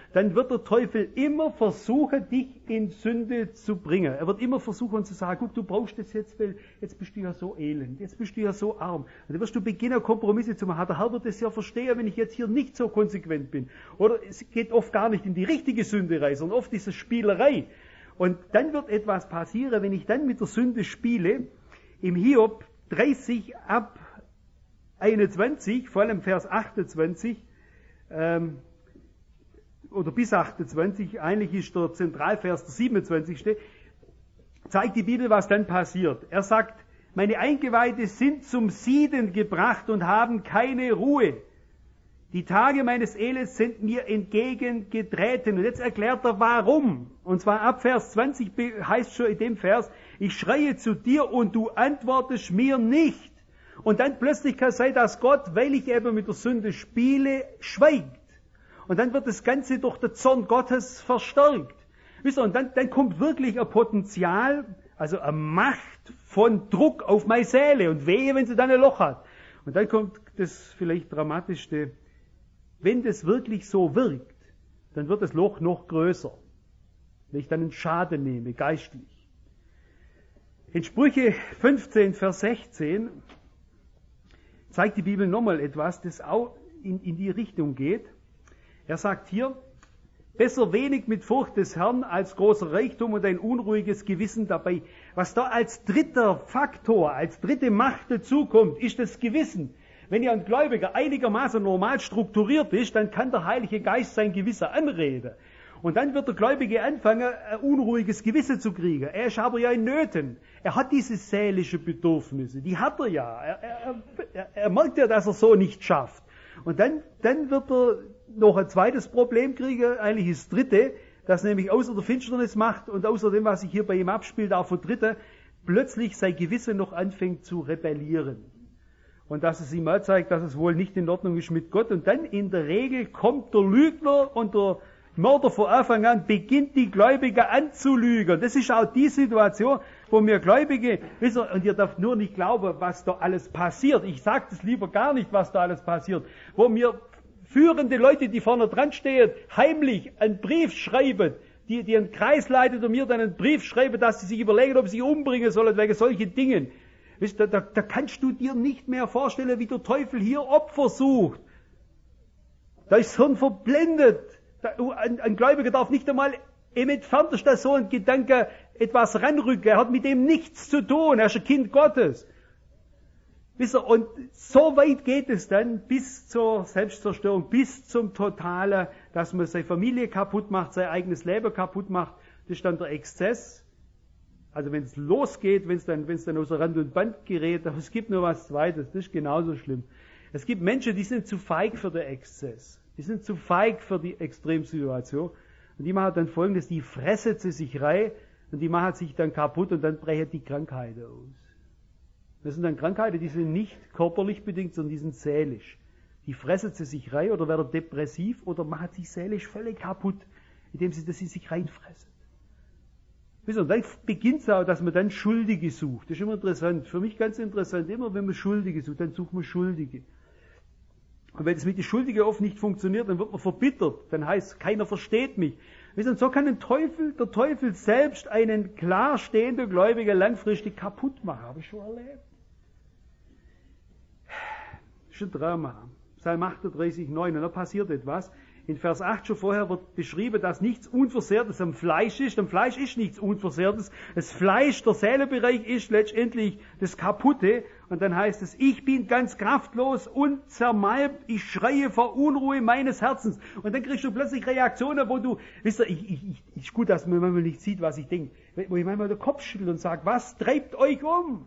dann wird der Teufel immer versuchen, dich in Sünde zu bringen. Er wird immer versuchen zu sagen, guck, du brauchst das jetzt, weil jetzt bist du ja so elend, jetzt bist du ja so arm. Und dann wirst du beginnen, Kompromisse zu machen. Der Herr wird es ja verstehen, wenn ich jetzt hier nicht so konsequent bin. Oder es geht oft gar nicht in die richtige Sünde rein, sondern oft diese Spielerei. Und dann wird etwas passieren, wenn ich dann mit der Sünde spiele. Im Hiob dreißig ab einundzwanzig, vor allem Vers achtundzwanzig, ähm, oder bis achtundzwanzig, eigentlich ist der Zentralvers der siebenundzwanzigste, zeigt die Bibel, was dann passiert. Er sagt, meine Eingeweide sind zum Sieden gebracht und haben keine Ruhe. Die Tage meines Elends sind mir entgegengetreten. Und jetzt erklärt er, warum. Und zwar ab Vers zwanzig heißt schon in dem Vers, ich schreie zu dir und du antwortest mir nicht. Und dann plötzlich kann es sein, dass Gott, weil ich eben mit der Sünde spiele, schweigt. Und dann wird das Ganze durch den Zorn Gottes verstärkt. Wisst ihr, und dann, dann kommt wirklich ein Potenzial, also eine Macht von Druck auf meine Seele. Und wehe, wenn sie dann ein Loch hat. Und dann kommt das vielleicht dramatischste. Wenn das wirklich so wirkt, dann wird das Loch noch größer, wenn ich dann einen Schaden nehme, geistlich. In Sprüche fünfzehn, Vers sechzehn zeigt die Bibel nochmal etwas, das auch in, in die Richtung geht. Er sagt hier, besser wenig mit Furcht des Herrn als großer Reichtum und ein unruhiges Gewissen dabei. Was da als dritter Faktor, als dritte Macht dazukommt, ist das Gewissen. Wenn ja ein Gläubiger einigermaßen normal strukturiert ist, dann kann der Heilige Geist sein Gewissen anreden. Und dann wird der Gläubige anfangen, ein unruhiges Gewissen zu kriegen. Er ist aber ja in Nöten. Er hat diese seelischen Bedürfnisse, die hat er ja. Er, er, er, er merkt ja, dass er so nicht schafft. Und dann, dann wird er noch ein zweites Problem kriegen, eigentlich das dritte, das nämlich außer der Finsternis macht und außer dem, was sich hier bei ihm abspielt, auch von dritte, plötzlich sein Gewissen noch anfängt zu rebellieren. Und dass es ihm auch zeigt, dass es wohl nicht in Ordnung ist mit Gott. Und dann in der Regel kommt der Lügner und der Mörder von Anfang an, beginnt die Gläubigen anzulügen. Das ist auch die Situation, wo wir Gläubige, wisst ihr, und ihr dürft nur nicht glauben, was da alles passiert. Ich sage das lieber gar nicht, was da alles passiert. Wo mir führende Leute, die vorne dran stehen, heimlich einen Brief schreiben, die, die einen Kreis leitet und mir dann einen Brief schreiben, dass sie sich überlegen, ob sie sich umbringen sollen wegen solchen Dingen. Wisst, da, da, da kannst du dir nicht mehr vorstellen, wie der Teufel hier Opfer sucht. Da ist das Hirn verblendet. Da, ein, ein Gläubiger darf nicht einmal im entferntesten so ein Gedanke etwas ranrücken. Er hat mit dem nichts zu tun. Er ist ein Kind Gottes. Wisst ihr, und so weit geht es dann bis zur Selbstzerstörung, bis zum Totalen, dass man seine Familie kaputt macht, sein eigenes Leben kaputt macht. Das ist dann der Exzess. Also wenn es losgeht, wenn es dann, wenn es dann außer Rand und Band gerät, aber es gibt nur was Zweites, das ist genauso schlimm. Es gibt Menschen, die sind zu feig für den Exzess. Die sind zu feig für die Extremsituation. Und die machen dann Folgendes, die fressen sie sich rein und die machen sich dann kaputt und dann brechen die Krankheiten aus. Das sind dann Krankheiten, die sind nicht körperlich bedingt, sondern die sind seelisch. Die fressen sie sich rein oder werden depressiv oder machen sich seelisch völlig kaputt, indem sie, dass sie sich reinfressen. Und dann beginnt es auch, dass man dann Schuldige sucht. Das ist immer interessant. Für mich ganz interessant. Immer wenn man Schuldige sucht, dann sucht man Schuldige. Und wenn es mit den Schuldigen oft nicht funktioniert, dann wird man verbittert. Dann heißt es, keiner versteht mich. Und so kann ein Teufel, der Teufel selbst einen klar stehenden Gläubigen langfristig kaputt machen. Habe ich schon erlebt. Das ist ein Drama. Psalm achtunddreißig, neun. Und da passiert etwas. In Vers acht schon vorher wird beschrieben, dass nichts Unversehrtes am Fleisch ist. Am Fleisch ist nichts Unversehrtes. Das Fleisch, der Seelenbereich, ist letztendlich das Kaputte. Und dann heißt es, ich bin ganz kraftlos und zermalmt. Ich schreie vor Unruhe meines Herzens. Und dann kriegst du plötzlich Reaktionen, wo du, wisst ihr, ich, ich, ich, ist gut, dass man manchmal nicht sieht, was ich denke. Wo ich manchmal den Kopf schüttel und sage, was treibt euch um?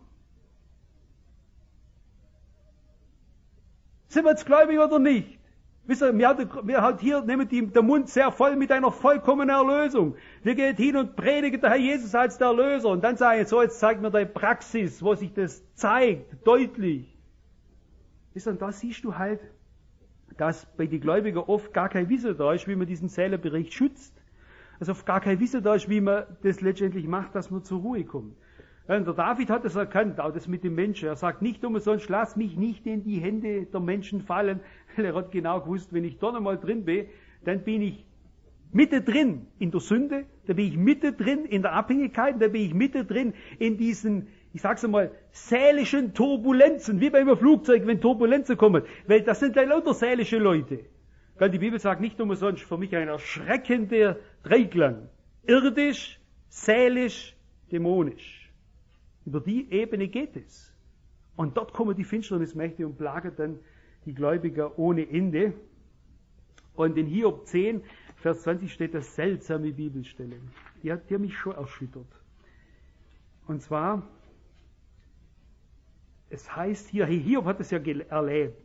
Sind wir jetzt gläubig oder nicht? Wisst ihr, wir hat, wir hat hier, nehmen die, der Mund sehr voll mit einer vollkommenen Erlösung. Wir gehen hin und predigen der Herr Jesus als der Erlöser. Und dann sagen, so, jetzt zeigt mir deine Praxis, wo sich das zeigt, deutlich. Wisst ihr, und da siehst du halt, dass bei den Gläubigen oft gar kein Wissen da ist, wie man diesen Seelenbereich schützt. Also oft gar kein Wissen da ist, wie man das letztendlich macht, dass man zur Ruhe kommt. Ja, und der David hat es erkannt, auch das mit dem Menschen. Er sagt nicht umsonst, lass mich nicht in die Hände der Menschen fallen, weil er hat genau gewusst, wenn ich dort einmal drin bin, dann bin ich mittendrin in der Sünde, da bin ich mittendrin in der Abhängigkeit, da bin ich mittendrin in diesen, ich sag's einmal, seelischen Turbulenzen, wie bei einem Flugzeug, wenn Turbulenzen kommen, weil das sind ja lauter seelische Leute. Die Bibel sagt nicht umsonst, für mich ein erschreckender Dreiklang. Irdisch, seelisch, dämonisch. Über die Ebene geht es. Und dort kommen die Finsternismächte und plagen dann die Gläubiger ohne Ende. Und in Hiob zehn, Vers zwanzig steht eine seltsame Bibelstelle. Die hat, die hat mich schon erschüttert. Und zwar, es heißt hier, Hiob hat es ja erlebt.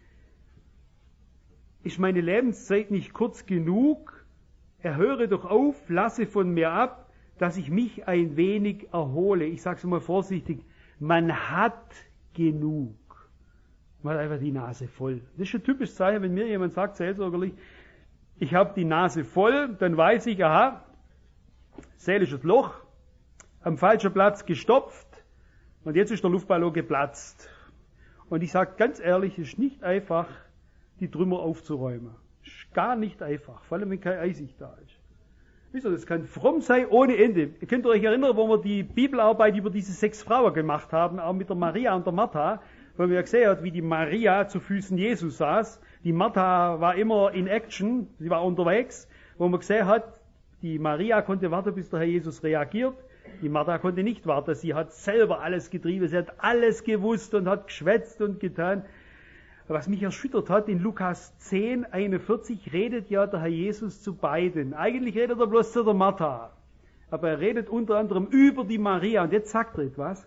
Ist meine Lebenszeit nicht kurz genug? Erhöre doch auf, lasse von mir ab, dass ich mich ein wenig erhole. Ich sage es mal vorsichtig, man hat genug. Man hat einfach die Nase voll. Das ist ein typisches Zeichen, wenn mir jemand sagt, seelsorgerlich, ich habe die Nase voll, dann weiß ich, aha, seelisches Loch, am falschen Platz gestopft und jetzt ist der Luftballon geplatzt. Und ich sage ganz ehrlich, es ist nicht einfach, die Trümmer aufzuräumen. Ist gar nicht einfach, vor allem wenn kein Eisicht da ist. Wisst ihr, das kann fromm sein ohne Ende. Ihr könnt euch erinnern, wo wir die Bibelarbeit über diese sechs Frauen gemacht haben, auch mit der Maria und der Martha, wo wir gesehen haben, wie die Maria zu Füßen Jesus saß. Die Martha war immer in Action, sie war unterwegs, wo man gesehen hat, die Maria konnte warten, bis der Herr Jesus reagiert. Die Martha konnte nicht warten, sie hat selber alles getrieben, sie hat alles gewusst und hat geschwätzt und getan. Was mich erschüttert hat, in Lukas zehn, einundvierzig redet ja der Herr Jesus zu beiden. Eigentlich redet er bloß zu der Martha. Aber er redet unter anderem über die Maria. Und jetzt sagt er etwas.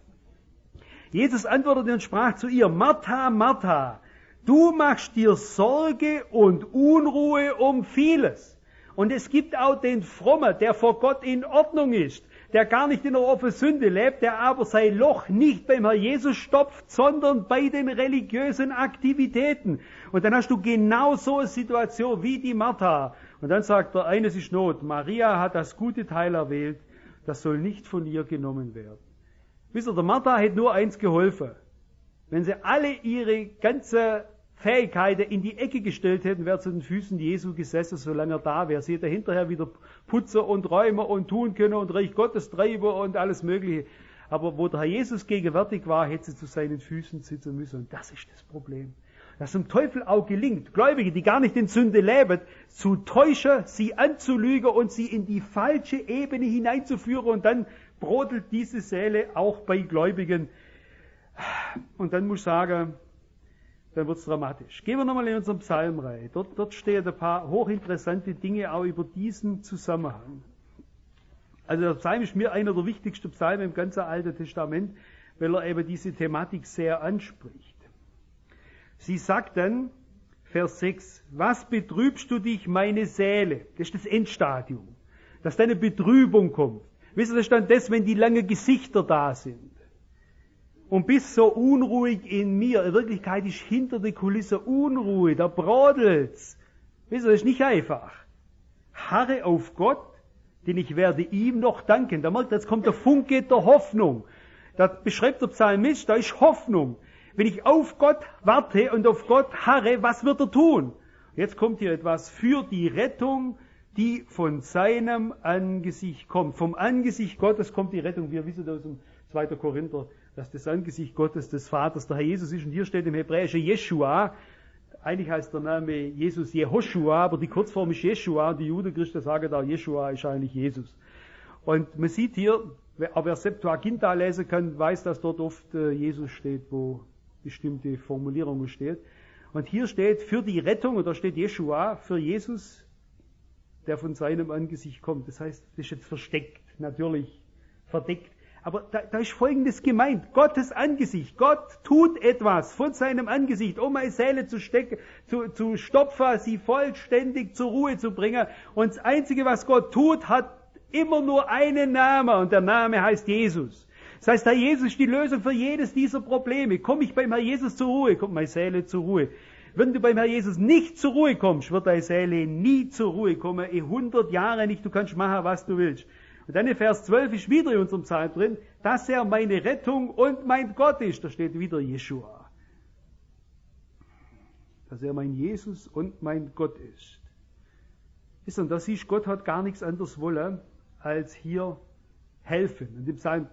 Jesus antwortete und sprach zu ihr, Martha, Martha, du machst dir Sorge und Unruhe um vieles. Und es gibt auch den Frommen, der vor Gott in Ordnung ist, der gar nicht in der offenen Sünde lebt, der aber sein Loch nicht beim Herr Jesus stopft, sondern bei den religiösen Aktivitäten. Und dann hast du genau so eine Situation wie die Martha. Und dann sagt er, eines ist Not, Maria hat das gute Teil erwählt, das soll nicht von ihr genommen werden. Wisst ihr, der Martha hat nur eins geholfen. Wenn sie alle ihre ganze Fähigkeiten in die Ecke gestellt hätten, wäre zu den Füßen Jesu gesessen, solange er da wäre. Sie hätte hinterher wieder putzen und räumen und tun können und Reich Gottes treiben und alles Mögliche. Aber wo der Herr Jesus gegenwärtig war, hätte sie zu seinen Füßen sitzen müssen. Und das ist das Problem. Dass dem Teufel auch gelingt, Gläubige, die gar nicht in Sünde leben, zu täuschen, sie anzulügen und sie in die falsche Ebene hineinzuführen. Und dann brodelt diese Seele auch bei Gläubigen. Und dann muss ich sagen, dann wird's dramatisch. Gehen wir nochmal in unseren Psalm rein. Dort, dort stehen ein paar hochinteressante Dinge auch über diesen Zusammenhang. Also der Psalm ist mir einer der wichtigsten Psalmen im ganzen Alten Testament, weil er eben diese Thematik sehr anspricht. Sie sagt dann, Vers sechs, was betrübst du dich, meine Seele? Das ist das Endstadium. Dass deine Betrübung kommt. Wisst ihr, das ist dann das, wenn die langen Gesichter da sind. Und bist so unruhig in mir. In Wirklichkeit ist hinter der Kulisse Unruhe, da brodelt's. Wisst ihr, das ist nicht einfach. Harre auf Gott, denn ich werde ihm noch danken. Da merkt ihr, jetzt kommt der Funke der Hoffnung. Da beschreibt der Psalmist, da ist Hoffnung. Wenn ich auf Gott warte und auf Gott harre, was wird er tun? Jetzt kommt hier etwas für die Rettung, die von seinem Angesicht kommt. Vom Angesicht Gottes kommt die Rettung. Wir wissen aus dem zweiten Korinther, dass das Angesicht Gottes des Vaters der Herr Jesus ist. Und hier steht im Hebräischen Jeschua. Eigentlich heißt der Name Jesus Jehoshua, aber die Kurzform ist Jeschua. Die Judenchristen sagen da, Jeschua ist eigentlich Jesus. Und man sieht hier, aber wer Septuaginta lesen kann, weiß, dass dort oft Jesus steht, wo bestimmte Formulierungen steht. Und hier steht für die Rettung, und da steht Jeschua, für Jesus, der von seinem Angesicht kommt. Das heißt, das ist jetzt versteckt, natürlich verdeckt. Aber da, da ist Folgendes gemeint. Gottes Angesicht. Gott tut etwas von seinem Angesicht, um meine Seele zu stecken, zu, zu stopfen, sie vollständig zur Ruhe zu bringen. Und das Einzige, was Gott tut, hat immer nur einen Namen. Und der Name heißt Jesus. Das heißt, Herr Jesus ist die Lösung für jedes dieser Probleme. Komme ich beim Herr Jesus zur Ruhe, kommt meine Seele zur Ruhe. Wenn du beim Herr Jesus nicht zur Ruhe kommst, wird deine Seele nie zur Ruhe kommen. In hundert Jahre nicht, du kannst machen, was du willst. Und dann in Vers zwölf ist wieder in unserem Psalm drin, dass er meine Rettung und mein Gott ist. Da steht wieder Jeschua. Dass er mein Jesus und mein Gott ist. Wisst ihr, und da siehst du, Gott hat gar nichts anderes wollen, als hier helfen. Und im Psalm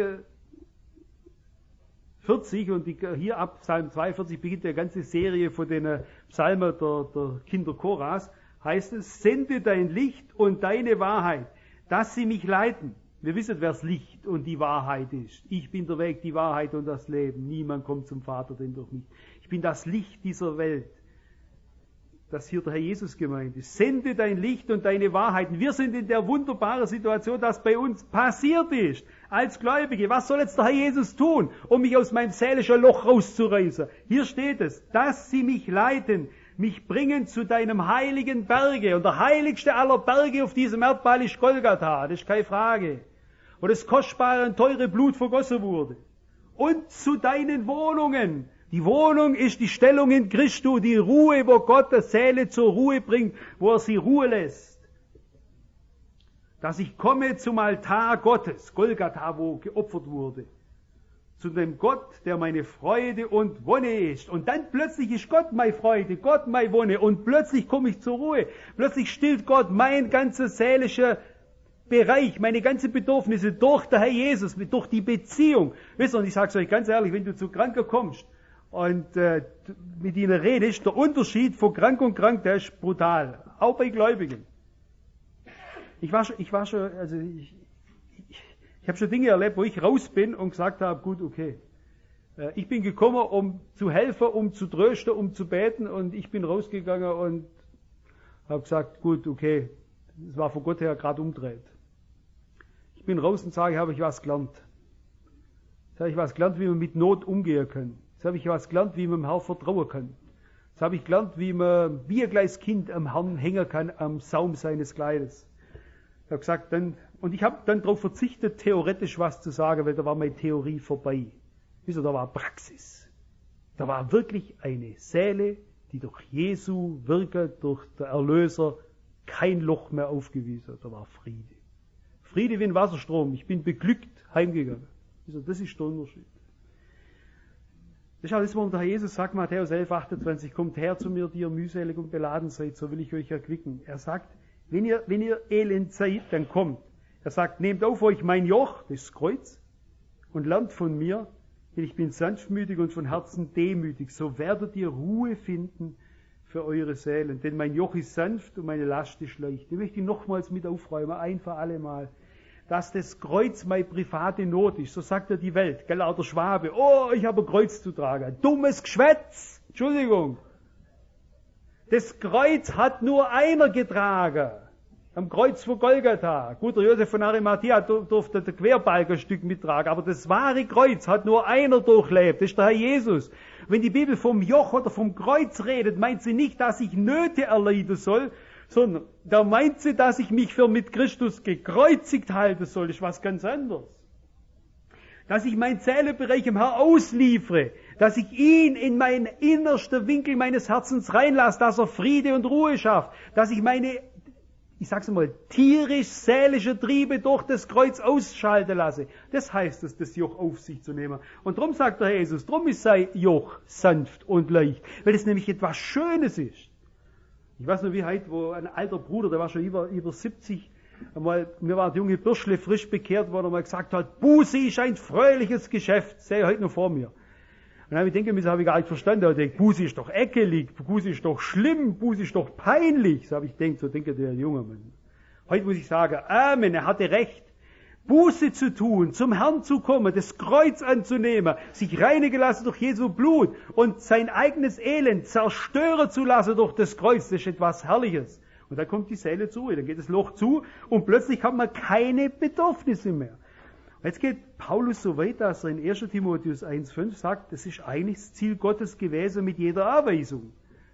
dreiundvierzig und die, hier ab Psalm zweiundvierzig beginnt die ganze Serie von den Psalmen der, der Kinder Koras, heißt es, sende dein Licht und deine Wahrheit, dass sie mich leiten. Wir wissen, wer das Licht und die Wahrheit ist. Ich bin der Weg, die Wahrheit und das Leben. Niemand kommt zum Vater denn durch mich. Ich bin das Licht dieser Welt. Dass hier der Herr Jesus gemeint ist. Sende dein Licht und deine Wahrheiten. Wir sind in der wunderbaren Situation, dass bei uns passiert ist. Als Gläubige. Was soll jetzt der Herr Jesus tun, um mich aus meinem seelischen Loch rauszureißen? Hier steht es, dass sie mich leiten, mich bringen zu deinem heiligen Berge. Und der heiligste aller Berge auf diesem Erdball ist Golgatha. Das ist keine Frage. Wo das kostbare und teure Blut vergossen wurde. Und zu deinen Wohnungen. Die Wohnung ist die Stellung in Christus, die Ruhe, wo Gott der Seele zur Ruhe bringt, wo er sie Ruhe lässt. Dass ich komme zum Altar Gottes, Golgatha, wo geopfert wurde. Zu dem Gott, der meine Freude und Wonne ist. Und dann plötzlich ist Gott meine Freude, Gott meine Wonne. Und plötzlich komme ich zur Ruhe. Plötzlich stillt Gott mein ganzer seelischer Bereich, meine ganzen Bedürfnisse durch den Herr Jesus, durch die Beziehung. Wisst ihr, und ich sage es euch ganz ehrlich, wenn du zu Kranker kommst und äh, mit ihnen redest, der Unterschied von krank und krank, der ist brutal. Auch bei Gläubigen. Ich war schon, ich war schon, also ich, ich, ich habe schon Dinge erlebt, wo ich raus bin und gesagt habe, gut, okay. Äh, ich bin gekommen, um zu helfen, um zu trösten, um zu beten, und ich bin rausgegangen und habe gesagt, gut, okay. Es war von Gott her gerade umdreht. Ich bin raus und sage, habe ich was gelernt. Jetzt habe ich was gelernt, wie man mit Not umgehen kann. Jetzt habe ich was gelernt, wie man dem Herrn vertrauen kann. Jetzt habe ich gelernt, wie man wie ein kleines Kind am Herrn hängen kann, am Saum seines Kleides. Ich habe gesagt, dann, und ich habe dann darauf verzichtet, theoretisch was zu sagen, weil da war meine Theorie vorbei. Wieso, da war Praxis. Da war wirklich eine Seele, die durch Jesu Wirken, durch den Erlöser, kein Loch mehr aufgewiesen hat. Da war Friede. Friede wie ein Wasserstrom. Ich bin beglückt heimgegangen. Also das ist der Unterschied. Das ist auch das, warum der Herr Jesus sagt, Matthäus elf, achtundzwanzig, kommt her zu mir, die ihr mühselig und beladen seid, so will ich euch erquicken. Er sagt, wenn ihr, wenn ihr elend seid, dann kommt. Er sagt, nehmt auf euch mein Joch, das ist das Kreuz, und lernt von mir, denn ich bin sanftmütig und von Herzen demütig. So werdet ihr Ruhe finden für eure Seelen. Denn mein Joch ist sanft und meine Last ist leicht. Ich möchte nochmals mit aufräumen, ein für alle Mal, dass das Kreuz meine private Not ist. So sagt ja die Welt, gell, auch der Schwabe. Oh, ich habe ein Kreuz zu tragen. Dummes Geschwätz. Entschuldigung. Das Kreuz hat nur einer getragen. Am Kreuz von Golgatha. Gut, der Josef von Arimathea durfte das Querbalkenstück mittragen, aber das wahre Kreuz hat nur einer durchlebt. Das ist der Herr Jesus. Wenn die Bibel vom Joch oder vom Kreuz redet, meint sie nicht, dass ich Nöte erleiden soll, sondern da meint sie, dass ich mich für mit Christus gekreuzigt halten soll. Das ist was ganz anderes. Dass ich meinen Seelenbereich im Herrn ausliefere, dass ich ihn in meinen innersten Winkel meines Herzens reinlasse, dass er Friede und Ruhe schafft, dass ich meine, ich sag's mal, tierisch-seelische Triebe durch das Kreuz ausschalten lasse. Das heißt es, das Joch auf sich zu nehmen. Und drum sagt der Jesus, drum ist sein Joch sanft und leicht, weil es nämlich etwas Schönes ist. Ich weiß noch, wie heute, wo ein alter Bruder, der war schon über, über siebzig, einmal, mir war ein junge Bürschle frisch bekehrt worden, einmal gesagt hat, Buße ist ein fröhliches Geschäft. Das sehe ich heute noch vor mir. Und dann habe ich denken müssen, habe ich gar nicht verstanden. Ich denke, Buße ist doch ekelig, Buße ist doch schlimm, Buße ist doch peinlich. So habe ich gedacht, so denke der junge Mann. Heute muss ich sagen, Amen, er hatte recht. Buße zu tun, zum Herrn zu kommen, das Kreuz anzunehmen, sich reinigen lassen durch Jesu Blut und sein eigenes Elend zerstören zu lassen durch das Kreuz, das ist etwas Herrliches. Und dann kommt die Seele zu, dann geht das Loch zu und plötzlich hat man keine Bedürfnisse mehr. Jetzt geht Paulus so weit, dass er in erster Timotheus eins fünf sagt, das ist eigentlich das Ziel Gottes gewesen mit jeder Erweisung.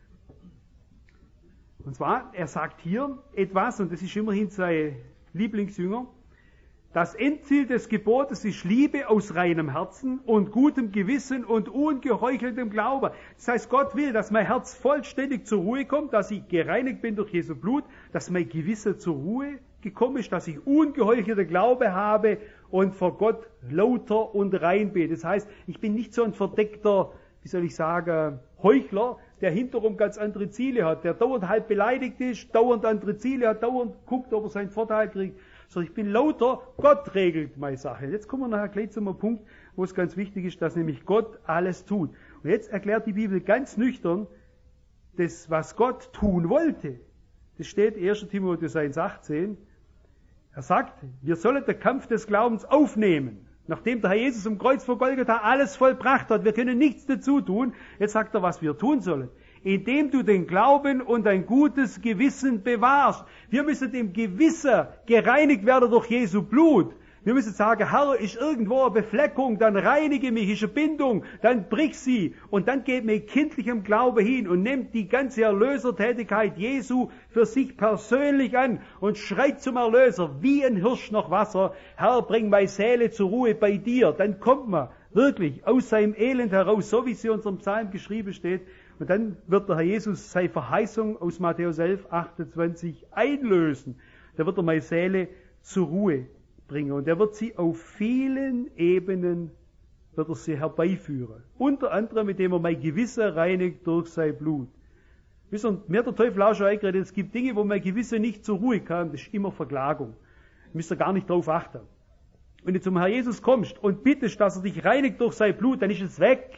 Und zwar, er sagt hier etwas, und das ist immerhin sein Lieblingsjünger, das Endziel des Gebotes ist Liebe aus reinem Herzen und gutem Gewissen und ungeheucheltem Glauben. Das heißt, Gott will, dass mein Herz vollständig zur Ruhe kommt, dass ich gereinigt bin durch Jesu Blut, dass mein Gewissen zur Ruhe gekommen ist, dass ich ungeheuchelte Glaube habe und vor Gott lauter und rein bin. Das heißt, ich bin nicht so ein verdeckter, wie soll ich sagen, Heuchler, der hinterrum ganz andere Ziele hat, der dauernd halb beleidigt ist, dauernd andere Ziele hat, dauernd guckt, ob er seinen Vorteil kriegt. So, ich bin lauter, Gott regelt meine Sache. Jetzt kommen wir nachher gleich zu einem Punkt, wo es ganz wichtig ist, dass nämlich Gott alles tut. Und jetzt erklärt die Bibel ganz nüchtern, das, was Gott tun wollte. Das steht erster Timotheus eins achtzehn. Er sagt, wir sollen den Kampf des Glaubens aufnehmen. Nachdem der Herr Jesus am Kreuz vor Golgatha alles vollbracht hat, wir können nichts dazu tun. Jetzt sagt er, was wir tun sollen. Indem du den Glauben und ein gutes Gewissen bewahrst. Wir müssen dem Gewissen gereinigt werden durch Jesu Blut. Wir müssen sagen, Herr, ist irgendwo eine Befleckung, dann reinige mich, ist eine Bindung, dann brich sie und dann geht mir kindlichem Glaube hin und nimmt die ganze Erlösertätigkeit Jesu für sich persönlich an und schreit zum Erlöser wie ein Hirsch nach Wasser, Herr, bring meine Seele zur Ruhe bei dir. Dann kommt man wirklich aus seinem Elend heraus, so wie es in unserem Psalm geschrieben steht. Und dann wird der Herr Jesus seine Verheißung aus Matthäus elf achtundzwanzig einlösen. Da wird er meine Seele zur Ruhe bringen. Und er wird sie auf vielen Ebenen, wird er sie herbeiführen. Unter anderem, indem er mein Gewissen reinigt durch sein Blut. Wisst ihr, mir hat der Teufel auch schon eingeredet, es gibt Dinge, wo mein Gewissen nicht zur Ruhe kam, das ist immer Verklagung. Du müsst ihr gar nicht drauf achten. Wenn du zum Herrn Jesus kommst und bittest, dass er dich reinigt durch sein Blut, dann ist es weg.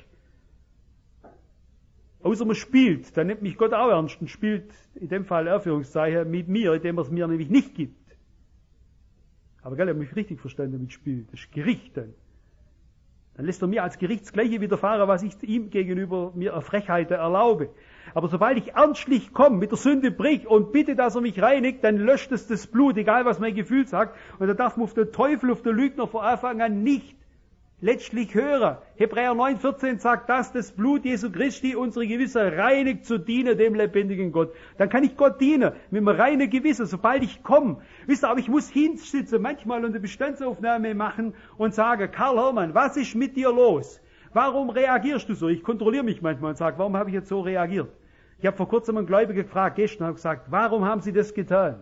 Außer man spielt, dann nimmt mich Gott auch ernst und spielt in dem Fall Anführungszeichen mit mir, indem er es mir nämlich nicht gibt. Aber gell, er hat mich richtig verstanden mit Spiel. Das ist Gericht dann. Dann lässt er mir als Gericht das Gleiche widerfahren, was ich ihm gegenüber mir eine Frechheit erlaube. Aber sobald ich ernstlich komme, mit der Sünde brich und bitte, dass er mich reinigt, dann löscht es das Blut, egal was mein Gefühl sagt. Und da darf man auf den Teufel, auf den Lügner von Anfang an nicht letztlich hören. Hebräer neun vierzehn sagt das, das Blut Jesu Christi unsere Gewissen reinigt zu dienen dem lebendigen Gott. Dann kann ich Gott dienen, mit einem reinen Gewissen, sobald ich komme. Wisst ihr, aber ich muss hinsitzen, manchmal eine Bestandsaufnahme machen und sagen, Karl Hermann, was ist mit dir los? Warum reagierst du so? Ich kontrolliere mich manchmal und sage, warum habe ich jetzt so reagiert? Ich habe vor kurzem einen Gläubigen gefragt, gestern habe ich gesagt, warum haben Sie das getan?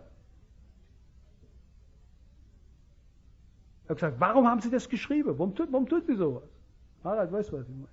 Ich habe gesagt, warum haben Sie das geschrieben? Warum tut, warum tut Sie sowas? Harald weiß, was ich meine.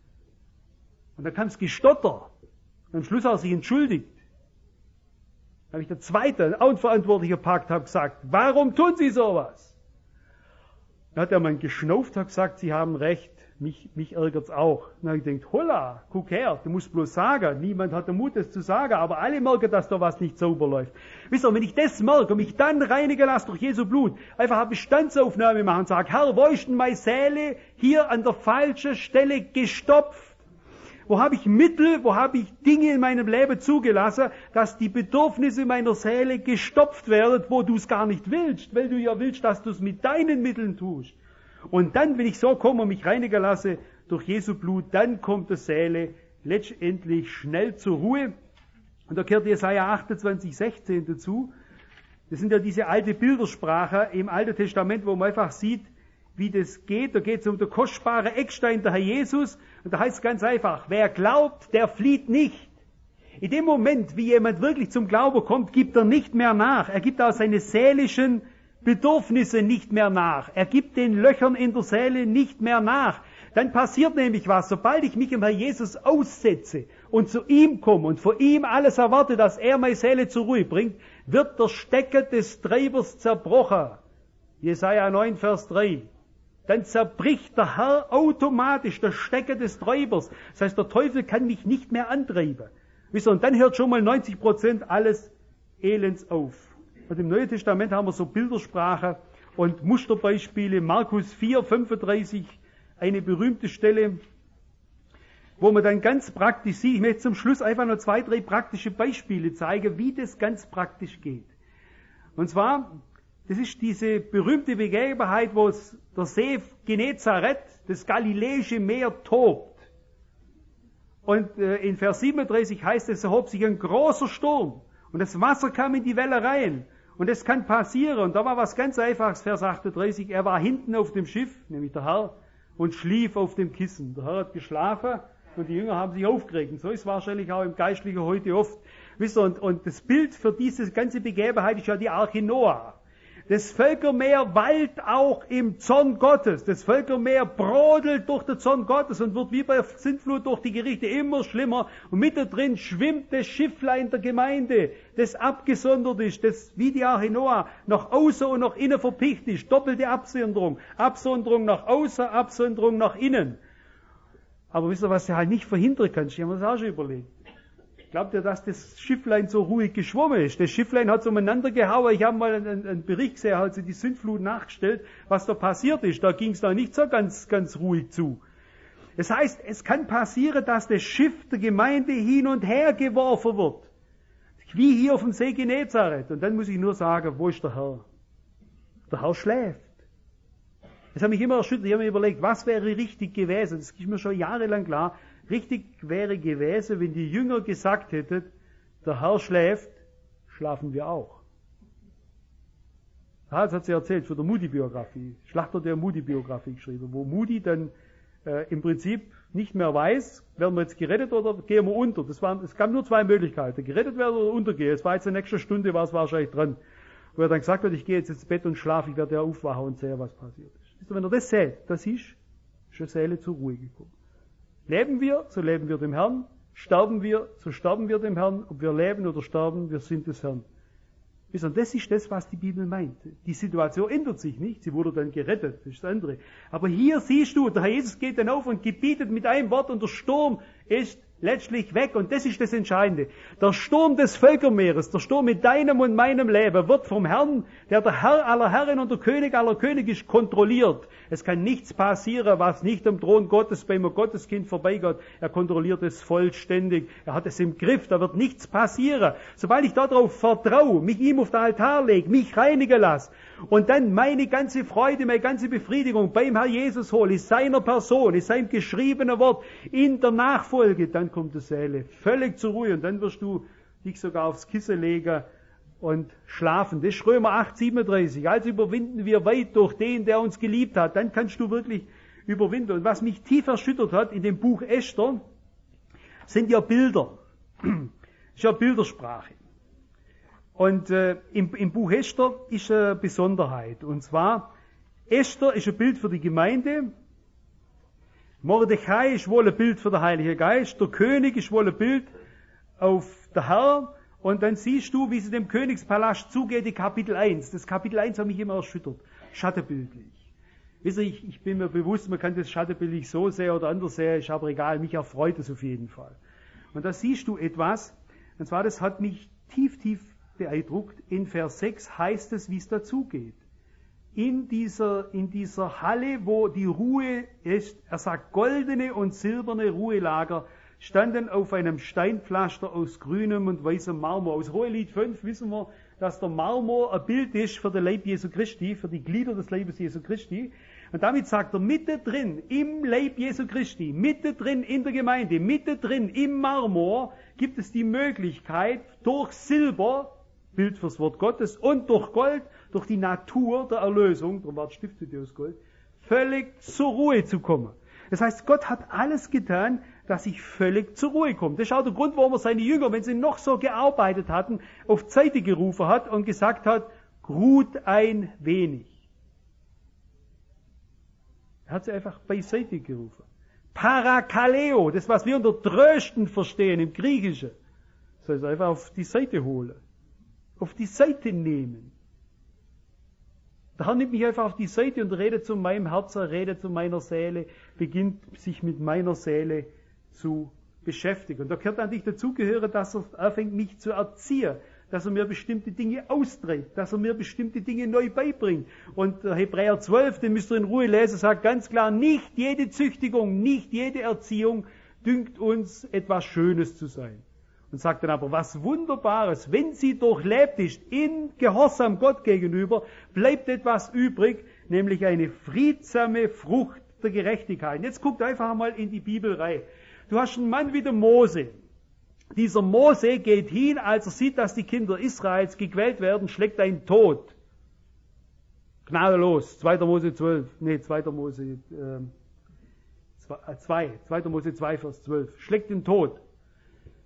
Und dann kam es gestottert. Und am Schluss hat er sich entschuldigt. Dann habe ich der zweite, auch ein Verantwortlicher gepackt, habe gesagt, warum tun Sie sowas? Dann hat er mal geschnauft, hat gesagt, Sie haben recht, mich, mich ärgert's auch. Dann habe ich gedacht, holla, guck her, du musst bloß sagen. Niemand hat den Mut, das zu sagen, aber alle merken, dass da was nicht sauber läuft. Wisst ihr, wenn ich das merke und mich dann reinigen lasse durch Jesu Blut, einfach eine Bestandsaufnahme machen und sage, Herr, wo ist denn meine Seele hier an der falschen Stelle gestopft? Wo habe ich Mittel, wo habe ich Dinge in meinem Leben zugelassen, dass die Bedürfnisse meiner Seele gestopft werden, wo du es gar nicht willst, weil du ja willst, dass du es mit deinen Mitteln tust. Und dann, wenn ich so komme und mich reinigen lasse durch Jesu Blut, dann kommt die Seele letztendlich schnell zur Ruhe. Und da gehört Jesaja achtundzwanzig sechzehn dazu. Das sind ja diese alte Bildersprache im Alten Testament, wo man einfach sieht, wie das geht. Da geht es um den kostbaren Eckstein, der Herr Jesus. Und da heißt es ganz einfach, wer glaubt, der flieht nicht. In dem Moment, wie jemand wirklich zum Glauben kommt, gibt er nicht mehr nach. Er gibt auch seine seelischen Bedürfnisse nicht mehr nach. Er gibt den Löchern in der Seele nicht mehr nach. Dann passiert nämlich was. Sobald ich mich im Herr Jesus aussetze und zu ihm komme und von ihm alles erwarte, dass er meine Seele zur Ruhe bringt, wird der Stecker des Treibers zerbrochen. Jesaja neun, Vers drei. Dann zerbricht der Herr automatisch der Stecker des Treibers. Das heißt, der Teufel kann mich nicht mehr antreiben. Wisst ihr, und dann hört schon mal neunzig Prozent alles Elends auf. Und im Neuen Testament haben wir so Bildersprache und Musterbeispiele. Markus vier, fünfunddreißig, eine berühmte Stelle, wo man dann ganz praktisch sieht. Ich möchte zum Schluss einfach noch zwei, drei praktische Beispiele zeigen, wie das ganz praktisch geht. Und zwar, das ist diese berühmte Begebenheit, wo es der See Genezareth, das Galiläische Meer, tobt. Und äh, in Vers siebenunddreißig heißt es, es erhob sich ein großer Sturm und das Wasser kam in die Welle rein. Und das kann passieren. Und da war was ganz Einfaches, Vers achtunddreißig. Er war hinten auf dem Schiff, nämlich der Herr, und schlief auf dem Kissen. Der Herr hat geschlafen und die Jünger haben sich aufgeregt. Und so ist es wahrscheinlich auch im Geistlichen heute oft. Wisst ihr, und, und das Bild für diese ganze Begebenheit ist ja die Arche Noah. Das Völkermeer wallt auch im Zorn Gottes. Das Völkermeer brodelt durch den Zorn Gottes und wird wie bei Sintflut durch die Gerichte immer schlimmer. Und mittendrin schwimmt das Schifflein der Gemeinde, das abgesondert ist, das wie die Arche Noah nach außen und nach innen verpicht ist. Doppelte Absonderung. Absonderung nach außen, Absonderung nach innen. Aber wisst ihr, was du halt nicht verhindern kannst? Ich habe mir das auch schon überlegt. Glaubt ihr, dass das Schifflein so ruhig geschwommen ist? Das Schifflein hat so umeinander gehauen. Ich habe mal einen, einen Bericht gesehen, hat sie die Sündflut nachgestellt, was da passiert ist. Da ging es da nicht so ganz, ganz ruhig zu. Das heißt, es kann passieren, dass das Schiff der Gemeinde hin und her geworfen wird. Wie hier auf dem See Genezareth. Und dann muss ich nur sagen, wo ist der Herr? Der Herr schläft. Das hat mich immer erschüttert. Ich habe mir überlegt, was wäre richtig gewesen? Das ist mir schon jahrelang klar. Richtig wäre gewesen, wenn die Jünger gesagt hätten, der Herr schläft, schlafen wir auch. Das hat sie erzählt für die Moody-Biografie. Schlachter der Moody-Biografie geschrieben, wo Moody dann äh, im Prinzip nicht mehr weiß, werden wir jetzt gerettet oder gehen wir unter. Das waren, es gab nur zwei Möglichkeiten, gerettet werden oder untergehen. Es war jetzt in der nächsten Stunde, war es wahrscheinlich dran. Wo er dann gesagt hat, ich gehe jetzt ins Bett und schlafe, ich werde ja aufwachen und sehen, was passiert ist. Wenn er das sieht, das ist, ist eine Seele zur Ruhe gekommen. Leben wir, so leben wir dem Herrn. Sterben wir, so sterben wir dem Herrn. Ob wir leben oder sterben, wir sind des Herrn. Und das ist das, was die Bibel meint. Die Situation ändert sich nicht. Sie wurde dann gerettet. Das ist das andere. Aber hier siehst du, der Herr Jesus geht dann auf und gebietet mit einem Wort und der Sturm ist letztlich weg. Und das ist das Entscheidende. Der Sturm des Völkermeeres, der Sturm mit deinem und meinem Leben wird vom Herrn, der der Herr aller Herren und der König aller Könige ist, kontrolliert. Es kann nichts passieren, was nicht am Thron Gottes beim Gotteskind vorbeigeht. Er kontrolliert es vollständig. Er hat es im Griff. Da wird nichts passieren. Sobald ich darauf vertraue, mich ihm auf den Altar lege, mich reinigen lasse und dann meine ganze Freude, meine ganze Befriedigung beim Herr Jesus hole, in seiner Person, in seinem geschriebenen Wort, in der Nachfolge, dann kommt die Seele völlig zur Ruhe und dann wirst du dich sogar aufs Kissen legen und schlafen. Das ist Römer acht, siebenunddreißig. Also überwinden wir weit durch den, der uns geliebt hat. Dann kannst du wirklich überwinden. Und was mich tief erschüttert hat in dem Buch Esther, sind ja Bilder. Das ist ja Bildersprache. Und äh, im, im Buch Esther ist eine Besonderheit. Und zwar, Esther ist ein Bild für die Gemeinde. Mordechai ist wohl ein Bild für den Heiligen Geist. Der König ist wohl ein Bild auf der Herr. Und dann siehst du, wie es dem Königspalast zugeht, in Kapitel eins. Das Kapitel eins hat mich immer erschüttert. Schattenbildlich. Wisst ihr, ich, ich bin mir bewusst, man kann das schattenbildlich so sehen oder anders sehen, ist aber egal, mich erfreut es auf jeden Fall. Und da siehst du etwas, und zwar, das hat mich tief, tief beeindruckt. In Vers sechs heißt es, wie es dazugeht. In dieser, in dieser Halle, wo die Ruhe ist, er sagt, goldene und silberne Ruhelager standen auf einem Steinpflaster aus grünem und weißem Marmor. Aus Hohelied fünf wissen wir, dass der Marmor ein Bild ist für den Leib Jesu Christi, für die Glieder des Leibes Jesu Christi. Und damit sagt er, mittendrin im Leib Jesu Christi, mittendrin in der Gemeinde, mittendrin im Marmor gibt es die Möglichkeit, durch Silber, Bild fürs Wort Gottes, und durch Gold, durch die Natur der Erlösung, darum war das Stiftshütte aus Gold, völlig zur Ruhe zu kommen. Das heißt, Gott hat alles getan, dass ich völlig zur Ruhe komme. Das ist auch der Grund, warum er seine Jünger, wenn sie noch so gearbeitet hatten, auf die Seite gerufen hat und gesagt hat, ruht ein wenig. Er hat sie einfach beiseite gerufen. Parakaleo, das was wir unter Trösten verstehen im Griechischen, soll es einfach auf die Seite holen. Auf die Seite nehmen. Der Herr nimmt mich einfach auf die Seite und redet zu meinem Herzen, redet zu meiner Seele, beginnt sich mit meiner Seele zu beschäftigen. Und da gehört natürlich dazugehören, dass er anfängt, mich zu erziehen, dass er mir bestimmte Dinge austreibt, dass er mir bestimmte Dinge neu beibringt. Und Hebräer zwölf, den müsst ihr in Ruhe lesen, sagt ganz klar, nicht jede Züchtigung, nicht jede Erziehung dünkt uns etwas Schönes zu sein. Und sagt dann aber, was Wunderbares, wenn sie durchlebt ist, in Gehorsam Gott gegenüber, bleibt etwas übrig, nämlich eine friedsame Frucht der Gerechtigkeit. Und jetzt guckt einfach mal in die Bibel rein. Du hast einen Mann wie der Mose. Dieser Mose geht hin, als er sieht, dass die Kinder Israels gequält werden, schlägt einen Tod. Gnadenlos. zweiter Mose zwölf. Nee, zweiter Mose äh, zwei. zweiter Mose zwei, Vers zwölf. Schlägt den Tod.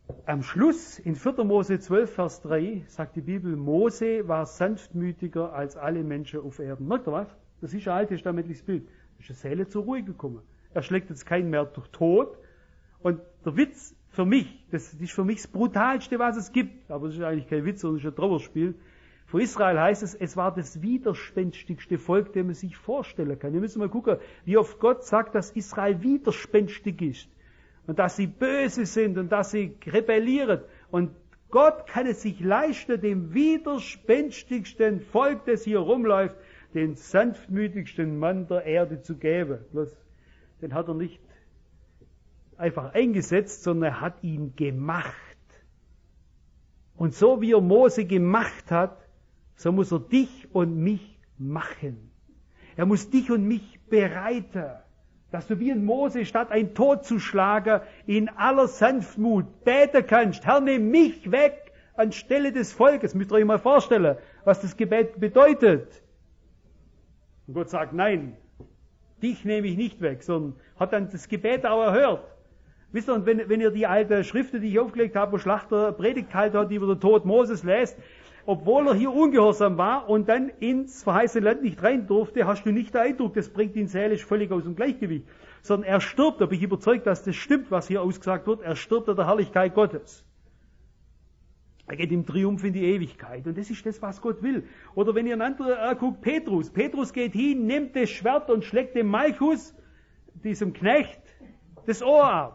Am Schluss in vierter Mose zwölf, Vers drei sagt die Bibel, Mose war sanftmütiger als alle Menschen auf Erden. Merkt ihr was? Das ist ein alttestamentliches Bild. Da ist eine Seele zur Ruhe gekommen. Er schlägt jetzt keinen mehr durch Tod. Und der Witz für mich, das ist für mich das Brutalste, was es gibt, aber es ist eigentlich kein Witz, sondern es ist ein Trauerspiel. Für Israel heißt es, es war das widerspenstigste Volk, das man sich vorstellen kann. Wir müssen mal gucken, wie oft Gott sagt, dass Israel widerspenstig ist. Und dass sie böse sind und dass sie rebellieren. Und Gott kann es sich leisten, dem widerspenstigsten Volk, das hier rumläuft, den sanftmütigsten Mann der Erde zu geben. Bloß, den hat er nicht einfach eingesetzt, sondern er hat ihn gemacht. Und so wie er Mose gemacht hat, so muss er dich und mich machen. Er muss dich und mich bereiten, dass du wie ein Mose, statt ein Tod zu schlagen, in aller Sanftmut beten kannst. Herr, nimm mich weg anstelle des Volkes. Müsst ihr euch mal vorstellen, was das Gebet bedeutet. Und Gott sagt, nein, dich nehme ich nicht weg, sondern hat dann das Gebet auch erhört. Wisst ihr, und wenn, wenn ihr die alte Schriften, die ich aufgelegt habe, wo Schlachter Predigt gehalten hat, die über den Tod Moses lässt, obwohl er hier ungehorsam war und dann ins verheißene Land nicht rein durfte, hast du nicht den Eindruck, das bringt ihn seelisch völlig aus dem Gleichgewicht. Sondern er stirbt, da bin ich überzeugt, dass das stimmt, was hier ausgesagt wird, er stirbt an der Herrlichkeit Gottes. Er geht im Triumph in die Ewigkeit. Und das ist das, was Gott will. Oder wenn ihr einen anderen anguckt, Petrus. Petrus geht hin, nimmt das Schwert und schlägt dem Malchus, diesem Knecht, das Ohr ab.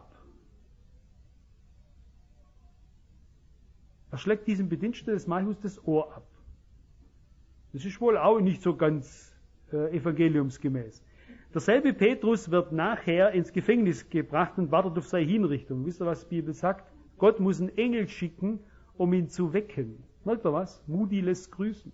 Er schlägt diesem Bediensteten des Malchus das Ohr ab. Das ist wohl auch nicht so ganz äh, evangeliumsgemäß. Derselbe Petrus wird nachher ins Gefängnis gebracht und wartet auf seine Hinrichtung. Wisst ihr, was die Bibel sagt? Gott muss einen Engel schicken, um ihn zu wecken. Merkt ihr was? Moody lässt grüßen.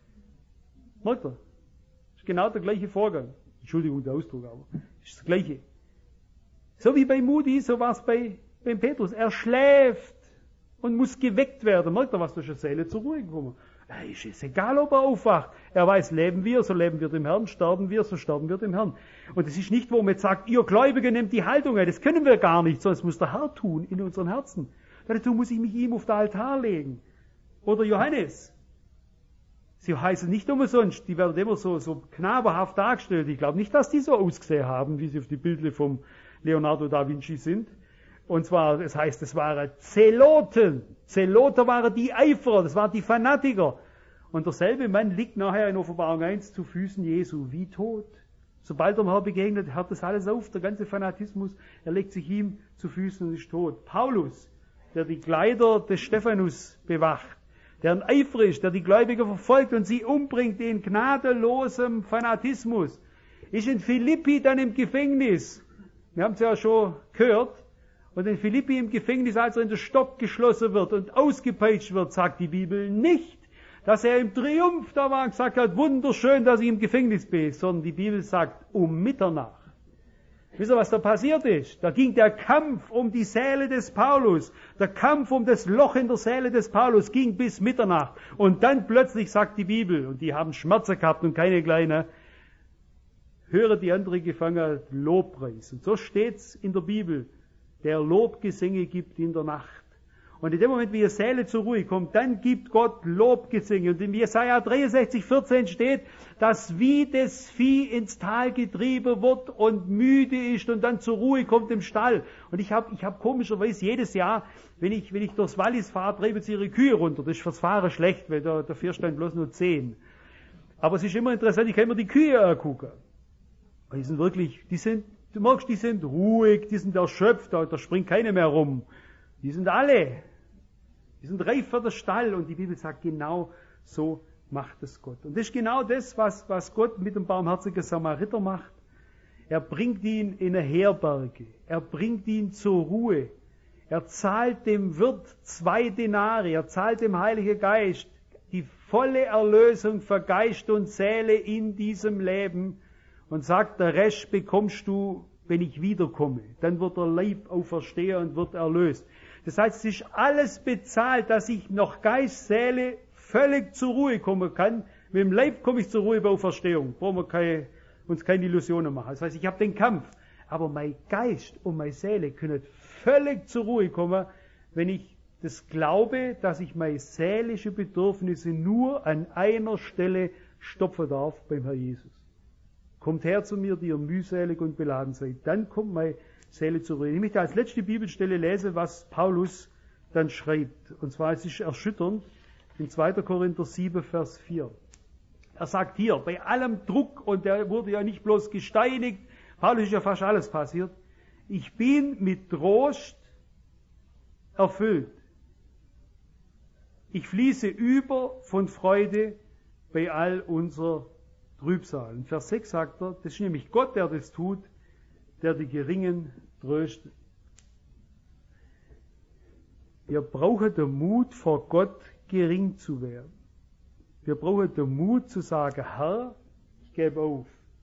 Merkt ihr? Das ist genau der gleiche Vorgang. Entschuldigung, der Ausdruck, aber das ist das Gleiche. So wie bei Moody, so war es bei, beim Petrus. Er schläft und muss geweckt werden. Merkt ihr was? Da ist eine Seele zur Ruhe gekommen. Es ist egal, ob er aufwacht. Er weiß, leben wir, so leben wir dem Herrn, sterben wir, so sterben wir dem Herrn. Und es ist nicht, wo man jetzt sagt, ihr Gläubige nehmt die Haltung ein. Das können wir gar nicht, sondern es muss der Herr tun in unseren Herzen. Dazu muss ich mich ihm auf den Altar legen. Oder Johannes. Sie heißen nicht umsonst, die werden immer so, so knaberhaft dargestellt. Ich glaube nicht, dass die so ausgesehen haben, wie sie auf die Bilder vom Leonardo da Vinci sind. Und zwar, es heißt, es waren Zeloten. Zeloten waren die Eiferer, das waren die Fanatiker. Und derselbe Mann liegt nachher in Offenbarung eins zu Füßen Jesu, wie tot. Sobald er dem Herrn begegnet, hört das alles auf, der ganze Fanatismus. Er legt sich ihm zu Füßen und ist tot. Paulus, der die Kleider des Stephanus bewacht, der ein Eifer ist, der die Gläubiger verfolgt und sie umbringt in gnadenlosem Fanatismus, ist in Philippi dann im Gefängnis. Wir haben es ja schon gehört. Und in Philippi im Gefängnis, als er in den Stock geschlossen wird und ausgepeitscht wird, sagt die Bibel nicht, dass er im Triumph da war und gesagt hat, wunderschön, dass ich im Gefängnis bin, sondern die Bibel sagt, um Mitternacht. Wisst ihr, was da passiert ist? Da ging der Kampf um die Seele des Paulus. Der Kampf um das Loch in der Seele des Paulus ging bis Mitternacht. Und dann plötzlich sagt die Bibel, und die haben Schmerzen gehabt und keine kleine, höre die andere Gefangene Lobpreis. Und so steht's in der Bibel. Der Lobgesänge gibt in der Nacht. Und in dem Moment, wie ihr Seele zur Ruhe kommt, dann gibt Gott Lobgesänge. Und in Jesaja dreiundsechzig, vierzehn steht, dass wie das Vieh ins Tal getrieben wird und müde ist und dann zur Ruhe kommt im Stall. Und ich habe ich hab komischerweise jedes Jahr, wenn ich, wenn ich durchs Wallis fahre, treiben sie ihre Kühe runter. Das ist fürs Fahren schlecht, weil da, dafür stehen bloß nur zehn. Aber es ist immer interessant, ich kann immer die Kühe angucken. Die sind wirklich, die sind, du merkst, die sind ruhig, die sind erschöpft, da, da springt keiner mehr rum. Die sind alle, die sind reif für den Stall und die Bibel sagt, genau so macht es Gott. Und das ist genau das, was, was Gott mit dem barmherzigen Samariter macht. Er bringt ihn in eine Herberge, er bringt ihn zur Ruhe, er zahlt dem Wirt zwei Denare, er zahlt dem Heiligen Geist die volle Erlösung für Geist und Seele in diesem Leben und sagt, der Rest bekommst du, wenn ich wiederkomme. Dann wird der Leib auferstehen und wird erlöst. Das heißt, es ist alles bezahlt, dass ich noch Geist, Seele völlig zur Ruhe kommen kann. Mit dem Leib komme ich zur Ruhe bei Auferstehung. Brauchen wir keine, uns keine Illusionen machen. Das heißt, ich habe den Kampf. Aber mein Geist und meine Seele können völlig zur Ruhe kommen, wenn ich das glaube, dass ich meine seelischen Bedürfnisse nur an einer Stelle stopfen darf beim Herr Jesus. Kommt her zu mir, die ihr mühselig und beladen seid. Dann kommt meine Seele zur Ruhe. Ich möchte als letzte Bibelstelle lesen, was Paulus dann schreibt. Und zwar, es ist erschütternd, in zweiter Korinther sieben, Vers vier. Er sagt hier, bei allem Druck, und der wurde ja nicht bloß gesteinigt, Paulus ist ja fast alles passiert, ich bin mit Trost erfüllt. Ich fließe über von Freude bei all unserer Trübsal. In Vers sechs sagt er, das ist nämlich Gott, der das tut, der die Geringen tröstet. Wir brauchen den Mut, vor Gott gering zu werden. Wir brauchen den Mut zu sagen, Herr, ich gebe auf.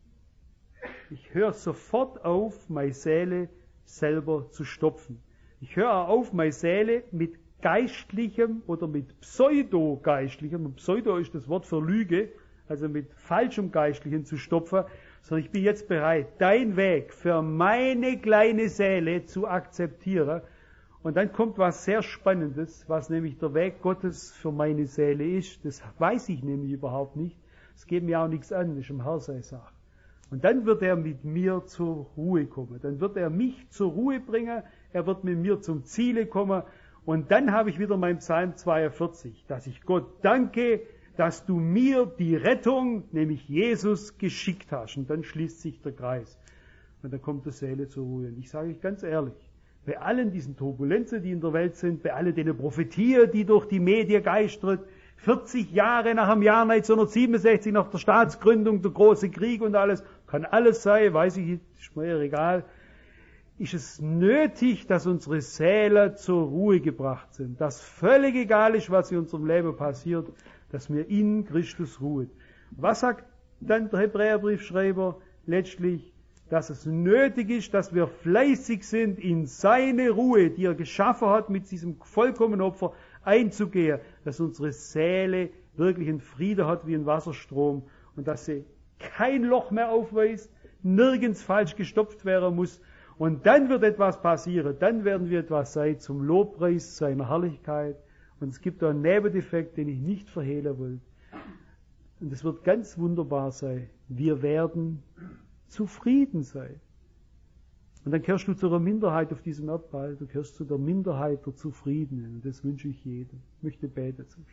Ich höre sofort auf, meine Seele selber zu stopfen. Ich höre auf, meine Seele mit geistlichem oder mit pseudo-geistlichem, und Pseudo ist das Wort für Lüge, also mit falschem Geistlichen zu stopfen, sondern ich bin jetzt bereit, dein Weg für meine kleine Seele zu akzeptieren. Und dann kommt was sehr Spannendes, was nämlich der Weg Gottes für meine Seele ist. Das weiß ich nämlich überhaupt nicht. Es geht mir auch nichts an, das ist im Herr seine Sache. Und dann wird er mit mir zur Ruhe kommen. Dann wird er mich zur Ruhe bringen, er wird mit mir zum Ziele kommen. Und dann habe ich wieder mein Psalm zweiundvierzig, dass ich Gott danke, dass du mir die Rettung, nämlich Jesus, geschickt hast. Und dann schließt sich der Kreis. Und dann kommt die Seele zur Ruhe. Und ich sage euch ganz ehrlich, bei allen diesen Turbulenzen, die in der Welt sind, bei allen den Prophetien, die durch die Medien geistert, vierzig Jahre nach dem Jahr neunzehnhundertsiebenundsechzig, nach der Staatsgründung, der große Krieg und alles, kann alles sein, weiß ich, ist mir egal, ist es nötig, dass unsere Seelen zur Ruhe gebracht sind, dass völlig egal ist, was in unserem Leben passiert, dass wir in Christus ruhen. Was sagt dann der Hebräerbriefschreiber letztlich? Dass es nötig ist, dass wir fleißig sind, in seine Ruhe, die er geschaffen hat, mit diesem vollkommenen Opfer einzugehen, dass unsere Seele wirklich einen Frieden hat wie ein Wasserstrom und dass sie kein Loch mehr aufweist, nirgends falsch gestopft werden muss. Und dann wird etwas passieren, dann werden wir etwas sein zum Lobpreis seiner Herrlichkeit. Und es gibt da einen Nebeneffekt, den ich nicht verhehlen will. Und es wird ganz wunderbar sein. Wir werden zufrieden sein. Und dann gehörst du zu der Minderheit auf diesem Erdball, du gehörst zu der Minderheit der Zufriedenen. Und das wünsche ich jedem. Ich möchte beten zum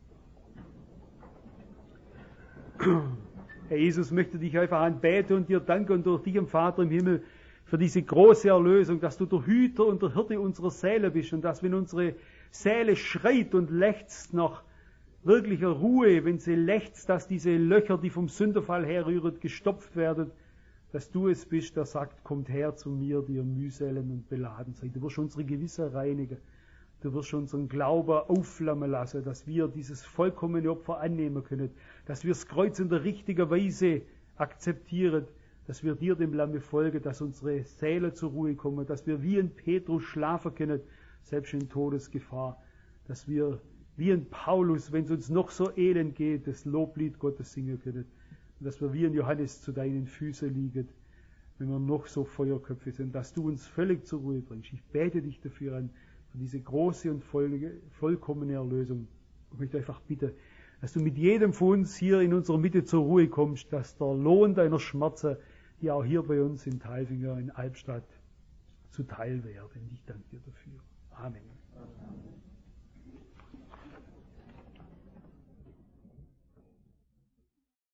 Schluss. Herr Jesus, möchte dich einfach anbeten und dir danken und durch dich, dem Vater im Himmel, für diese große Erlösung, dass du der Hüter und der Hirte unserer Seele bist und dass, wenn unsere Seele schreit und lechzt nach wirklicher Ruhe, wenn sie lechzt, dass diese Löcher, die vom Sünderfall herrühren, gestopft werden, dass du es bist, der sagt, kommt her zu mir, die ihr mühselig und beladen seid. Du wirst unsere Gewissheit reinigen. Du wirst unseren Glauben aufflammen lassen, dass wir dieses vollkommene Opfer annehmen können, dass wir das Kreuz in der richtigen Weise akzeptieren, dass wir dir, dem Lamme, folgen, dass unsere Seele zur Ruhe kommen, dass wir wie ein Petrus schlafen können, selbst in Todesgefahr, dass wir wie ein Paulus, wenn es uns noch so elend geht, das Loblied Gottes singen können, und dass wir wie ein Johannes zu deinen Füßen liegen, wenn wir noch so Feuerköpfe sind, dass du uns völlig zur Ruhe bringst. Ich bete dich dafür an, für diese große und vollkommene Erlösung. Ich möchte einfach bitten, dass du mit jedem von uns hier in unserer Mitte zur Ruhe kommst, dass der Lohn deiner Schmerzen, die auch hier bei uns in Tailfinger, in Albstadt, zuteil werden. Ich danke dir dafür. Amen.